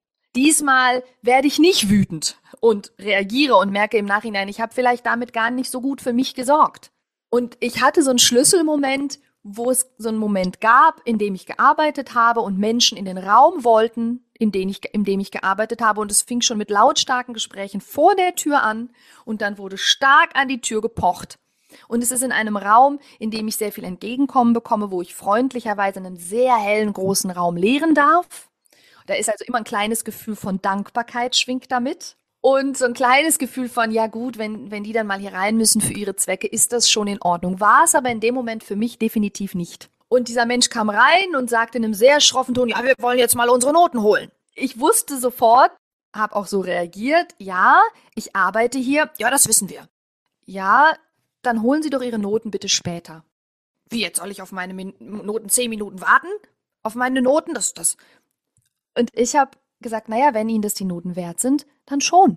Diesmal werde ich nicht wütend und reagiere und merke im Nachhinein, ich habe vielleicht damit gar nicht so gut für mich gesorgt. Und ich hatte so einen Schlüsselmoment, wo es so einen Moment gab, in dem ich gearbeitet habe und Menschen in den Raum wollten, in dem ich gearbeitet habe. Und es fing schon mit lautstarken Gesprächen vor der Tür an und dann wurde stark an die Tür gepocht. Und es ist in einem Raum, in dem ich sehr viel Entgegenkommen bekomme, wo ich freundlicherweise in einem sehr hellen, großen Raum lehren darf. Da ist also immer ein kleines Gefühl von Dankbarkeit schwingt damit. Und so ein kleines Gefühl von, ja gut, wenn die dann mal hier rein müssen für ihre Zwecke, ist das schon in Ordnung. War es aber in dem Moment für mich definitiv nicht. Und dieser Mensch kam rein und sagte in einem sehr schroffen Ton, ja, wir wollen jetzt mal unsere Noten holen. Ich wusste sofort, habe auch so reagiert, ja, ich arbeite hier, ja, das wissen wir. ja, dann holen Sie doch Ihre Noten bitte später. Wie, jetzt soll ich auf meine Noten 10 Minuten warten? Auf meine Noten? Das. Und ich habe gesagt, naja, wenn Ihnen das die Noten wert sind, dann schon.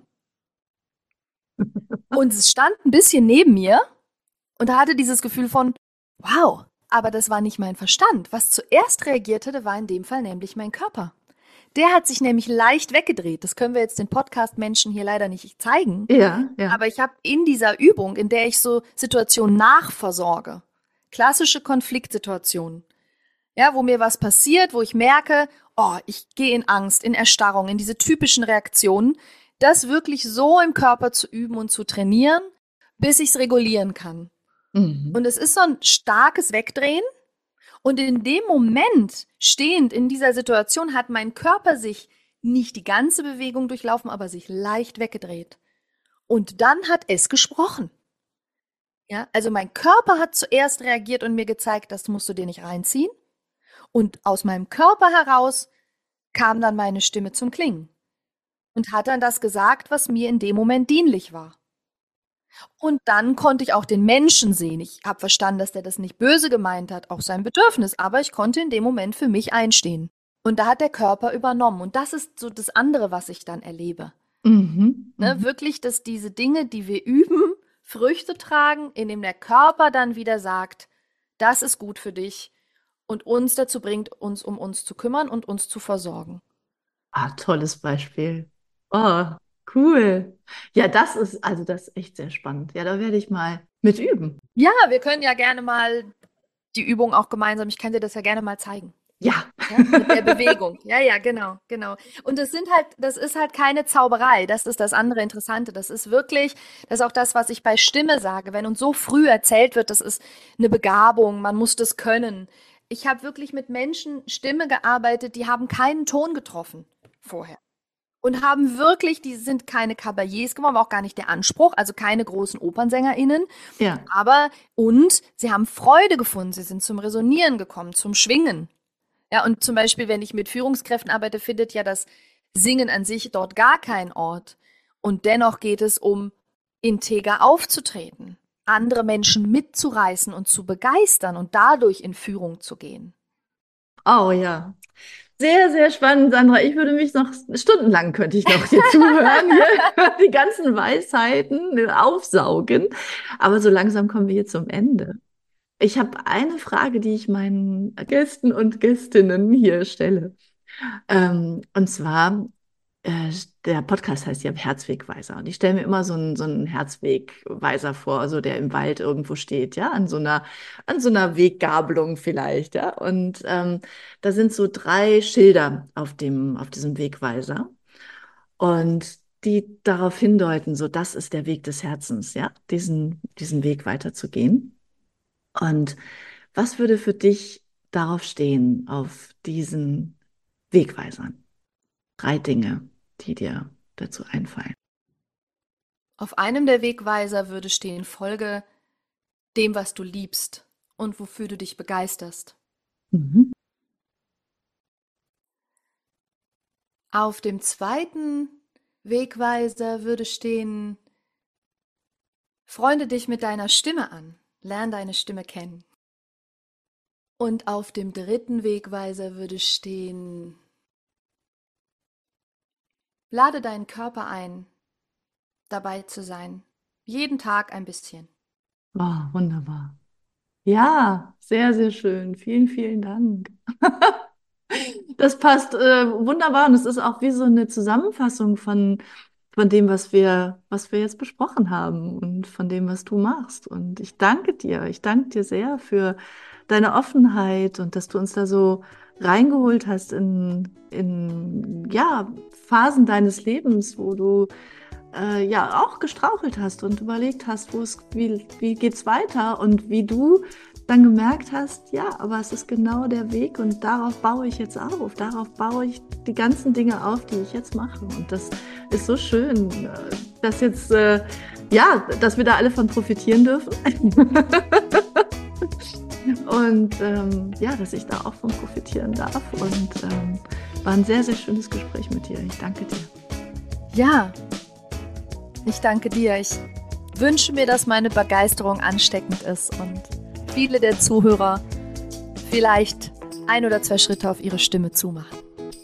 Und es stand ein bisschen neben mir und hatte dieses Gefühl von, wow, aber das war nicht mein Verstand. Was zuerst reagiert hatte, war in dem Fall nämlich mein Körper. Der hat sich nämlich leicht weggedreht. Das können wir jetzt den Podcast-Menschen hier leider nicht zeigen. Ja, ja. Aber ich habe in dieser Übung, in der ich so Situationen nachversorge, klassische Konfliktsituationen, ja, wo mir was passiert, wo ich merke, oh, ich gehe in Angst, in Erstarrung, in diese typischen Reaktionen, das wirklich so im Körper zu üben und zu trainieren, bis ich es regulieren kann. Mhm. Und es ist so ein starkes Wegdrehen. Und in dem Moment, stehend in dieser Situation, hat mein Körper sich nicht die ganze Bewegung durchlaufen, aber sich leicht weggedreht. Und dann hat es gesprochen. Ja, also mein Körper hat zuerst reagiert und mir gezeigt, das musst du dir nicht reinziehen. Und aus meinem Körper heraus kam dann meine Stimme zum Klingen und hat dann das gesagt, was mir in dem Moment dienlich war. Und dann konnte ich auch den Menschen sehen. Ich habe verstanden, dass der das nicht böse gemeint hat, auch sein Bedürfnis, aber ich konnte in dem Moment für mich einstehen. Und da hat der Körper übernommen. Und das ist so das andere, was ich dann erlebe. Mhm. Ne, Mhm. wirklich, dass diese Dinge, die wir üben, Früchte tragen, indem der Körper dann wieder sagt, das ist gut für dich und uns dazu bringt, uns um uns zu kümmern und uns zu versorgen. Ah, tolles Beispiel. Oh, cool. Ja, das ist echt sehr spannend. Ja, da werde ich mal mit üben. Ja, wir können ja gerne mal die Übung auch gemeinsam, ich kann dir das ja gerne mal zeigen. Ja. Ja, mit der Bewegung. Ja, ja, genau, genau. Und das ist halt keine Zauberei. Das ist das andere Interessante. Das ist wirklich, das ist auch das, was ich bei Stimme sage. Wenn uns so früh erzählt wird, das ist eine Begabung, man muss das können. Ich habe wirklich mit Menschen Stimme gearbeitet, die haben keinen Ton getroffen vorher. Und haben wirklich, die sind keine Kabarets geworden, war auch gar nicht der Anspruch, also keine großen OpernsängerInnen. Ja. Und sie haben Freude gefunden, sie sind zum Resonieren gekommen, zum Schwingen. Ja, und zum Beispiel, wenn ich mit Führungskräften arbeite, findet ja das Singen an sich dort gar keinen Ort. Und dennoch geht es um integer aufzutreten, andere Menschen mitzureißen und zu begeistern und dadurch in Führung zu gehen. Oh ja. Sehr, sehr spannend, Sandra. Ich würde mich noch stundenlang könnte ich noch dir zuhören, hier, die ganzen Weisheiten aufsaugen. Aber so langsam kommen wir hier zum Ende. Ich habe eine Frage, die ich meinen Gästen und Gästinnen hier stelle. Und zwar, der Podcast heißt ja Herzwegweiser. Und ich stelle mir immer so einen Herzwegweiser vor, also der im Wald irgendwo steht, ja, an so einer Weggabelung vielleicht, ja. Und da sind so 3 Schilder auf diesem Wegweiser. Und die darauf hindeuten, so das ist der Weg des Herzens, ja, diesen Weg weiterzugehen. Und was würde für dich darauf stehen, auf diesen Wegweisern? 3 Dinge, die dir dazu einfallen. Auf einem der Wegweiser würde stehen, folge dem, was du liebst und wofür du dich begeisterst. Mhm. Auf dem zweiten Wegweiser würde stehen, freunde dich mit deiner Stimme an, lern deine Stimme kennen. Und auf dem dritten Wegweiser würde stehen, lade deinen Körper ein, dabei zu sein. Jeden Tag ein bisschen. Oh, wunderbar. Ja, sehr, sehr schön. Vielen, vielen Dank. Das passt wunderbar und es ist auch wie so eine Zusammenfassung von dem, was wir jetzt besprochen haben und von dem, was du machst. Und ich danke dir. Ich danke dir sehr für deine Offenheit und dass du uns da so reingeholt hast in ja, Phasen deines Lebens, wo du ja auch gestrauchelt hast und überlegt hast, wie geht's weiter und wie du dann gemerkt hast, ja, aber es ist genau der Weg und darauf baue ich jetzt auf, darauf baue ich die ganzen Dinge auf, die ich jetzt mache. Und das ist so schön, dass jetzt, ja, dass wir da alle von profitieren dürfen. Und ja, dass ich da auch von profitieren darf. Und war ein sehr, sehr schönes Gespräch mit dir. Ich danke dir. Ja, ich danke dir. Ich wünsche mir, dass meine Begeisterung ansteckend ist und viele der Zuhörer vielleicht 1 oder 2 Schritte auf ihre Stimme zumachen.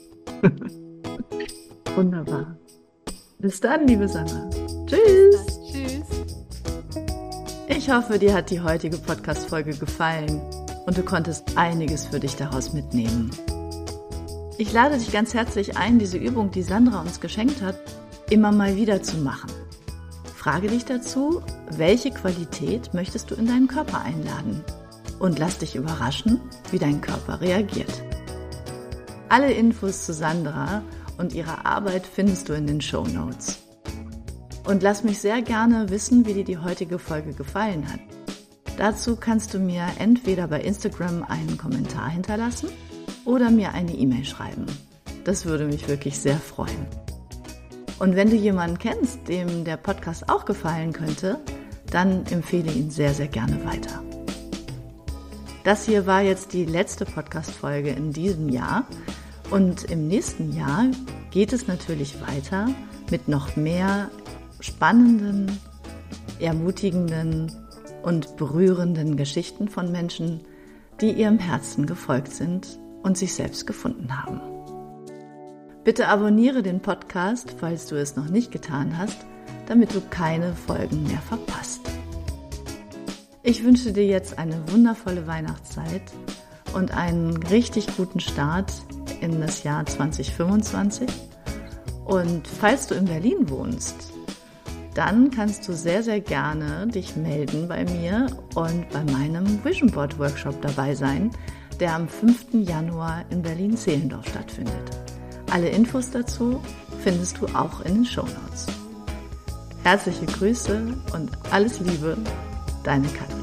Wunderbar. Bis dann, liebe Sandra. Tschüss. Tschüss. Ich hoffe, dir hat die heutige Podcast-Folge gefallen und du konntest einiges für dich daraus mitnehmen. Ich lade dich ganz herzlich ein, diese Übung, die Sandra uns geschenkt hat, immer mal wieder zu machen. Frage dich dazu, welche Qualität möchtest du in deinen Körper einladen? Und lass dich überraschen, wie dein Körper reagiert. Alle Infos zu Sandra und ihrer Arbeit findest du in den Shownotes. Und lass mich sehr gerne wissen, wie dir die heutige Folge gefallen hat. Dazu kannst du mir entweder bei Instagram einen Kommentar hinterlassen oder mir eine E-Mail schreiben. Das würde mich wirklich sehr freuen. Und wenn du jemanden kennst, dem der Podcast auch gefallen könnte, dann empfehle ihn sehr, sehr gerne weiter. Das hier war jetzt die letzte Podcast-Folge in diesem Jahr und im nächsten Jahr geht es natürlich weiter mit noch mehr spannenden, ermutigenden und berührenden Geschichten von Menschen, die ihrem Herzen gefolgt sind und sich selbst gefunden haben. Bitte abonniere den Podcast, falls du es noch nicht getan hast, damit du keine Folgen mehr verpasst. Ich wünsche dir jetzt eine wundervolle Weihnachtszeit und einen richtig guten Start in das Jahr 2025. Und falls du in Berlin wohnst, dann kannst du sehr, sehr gerne dich melden bei mir und bei meinem Vision Board Workshop dabei sein, der am 5. Januar in Berlin-Zehlendorf stattfindet. Alle Infos dazu findest du auch in den Shownotes. Herzliche Grüße und alles Liebe, deine Katrin.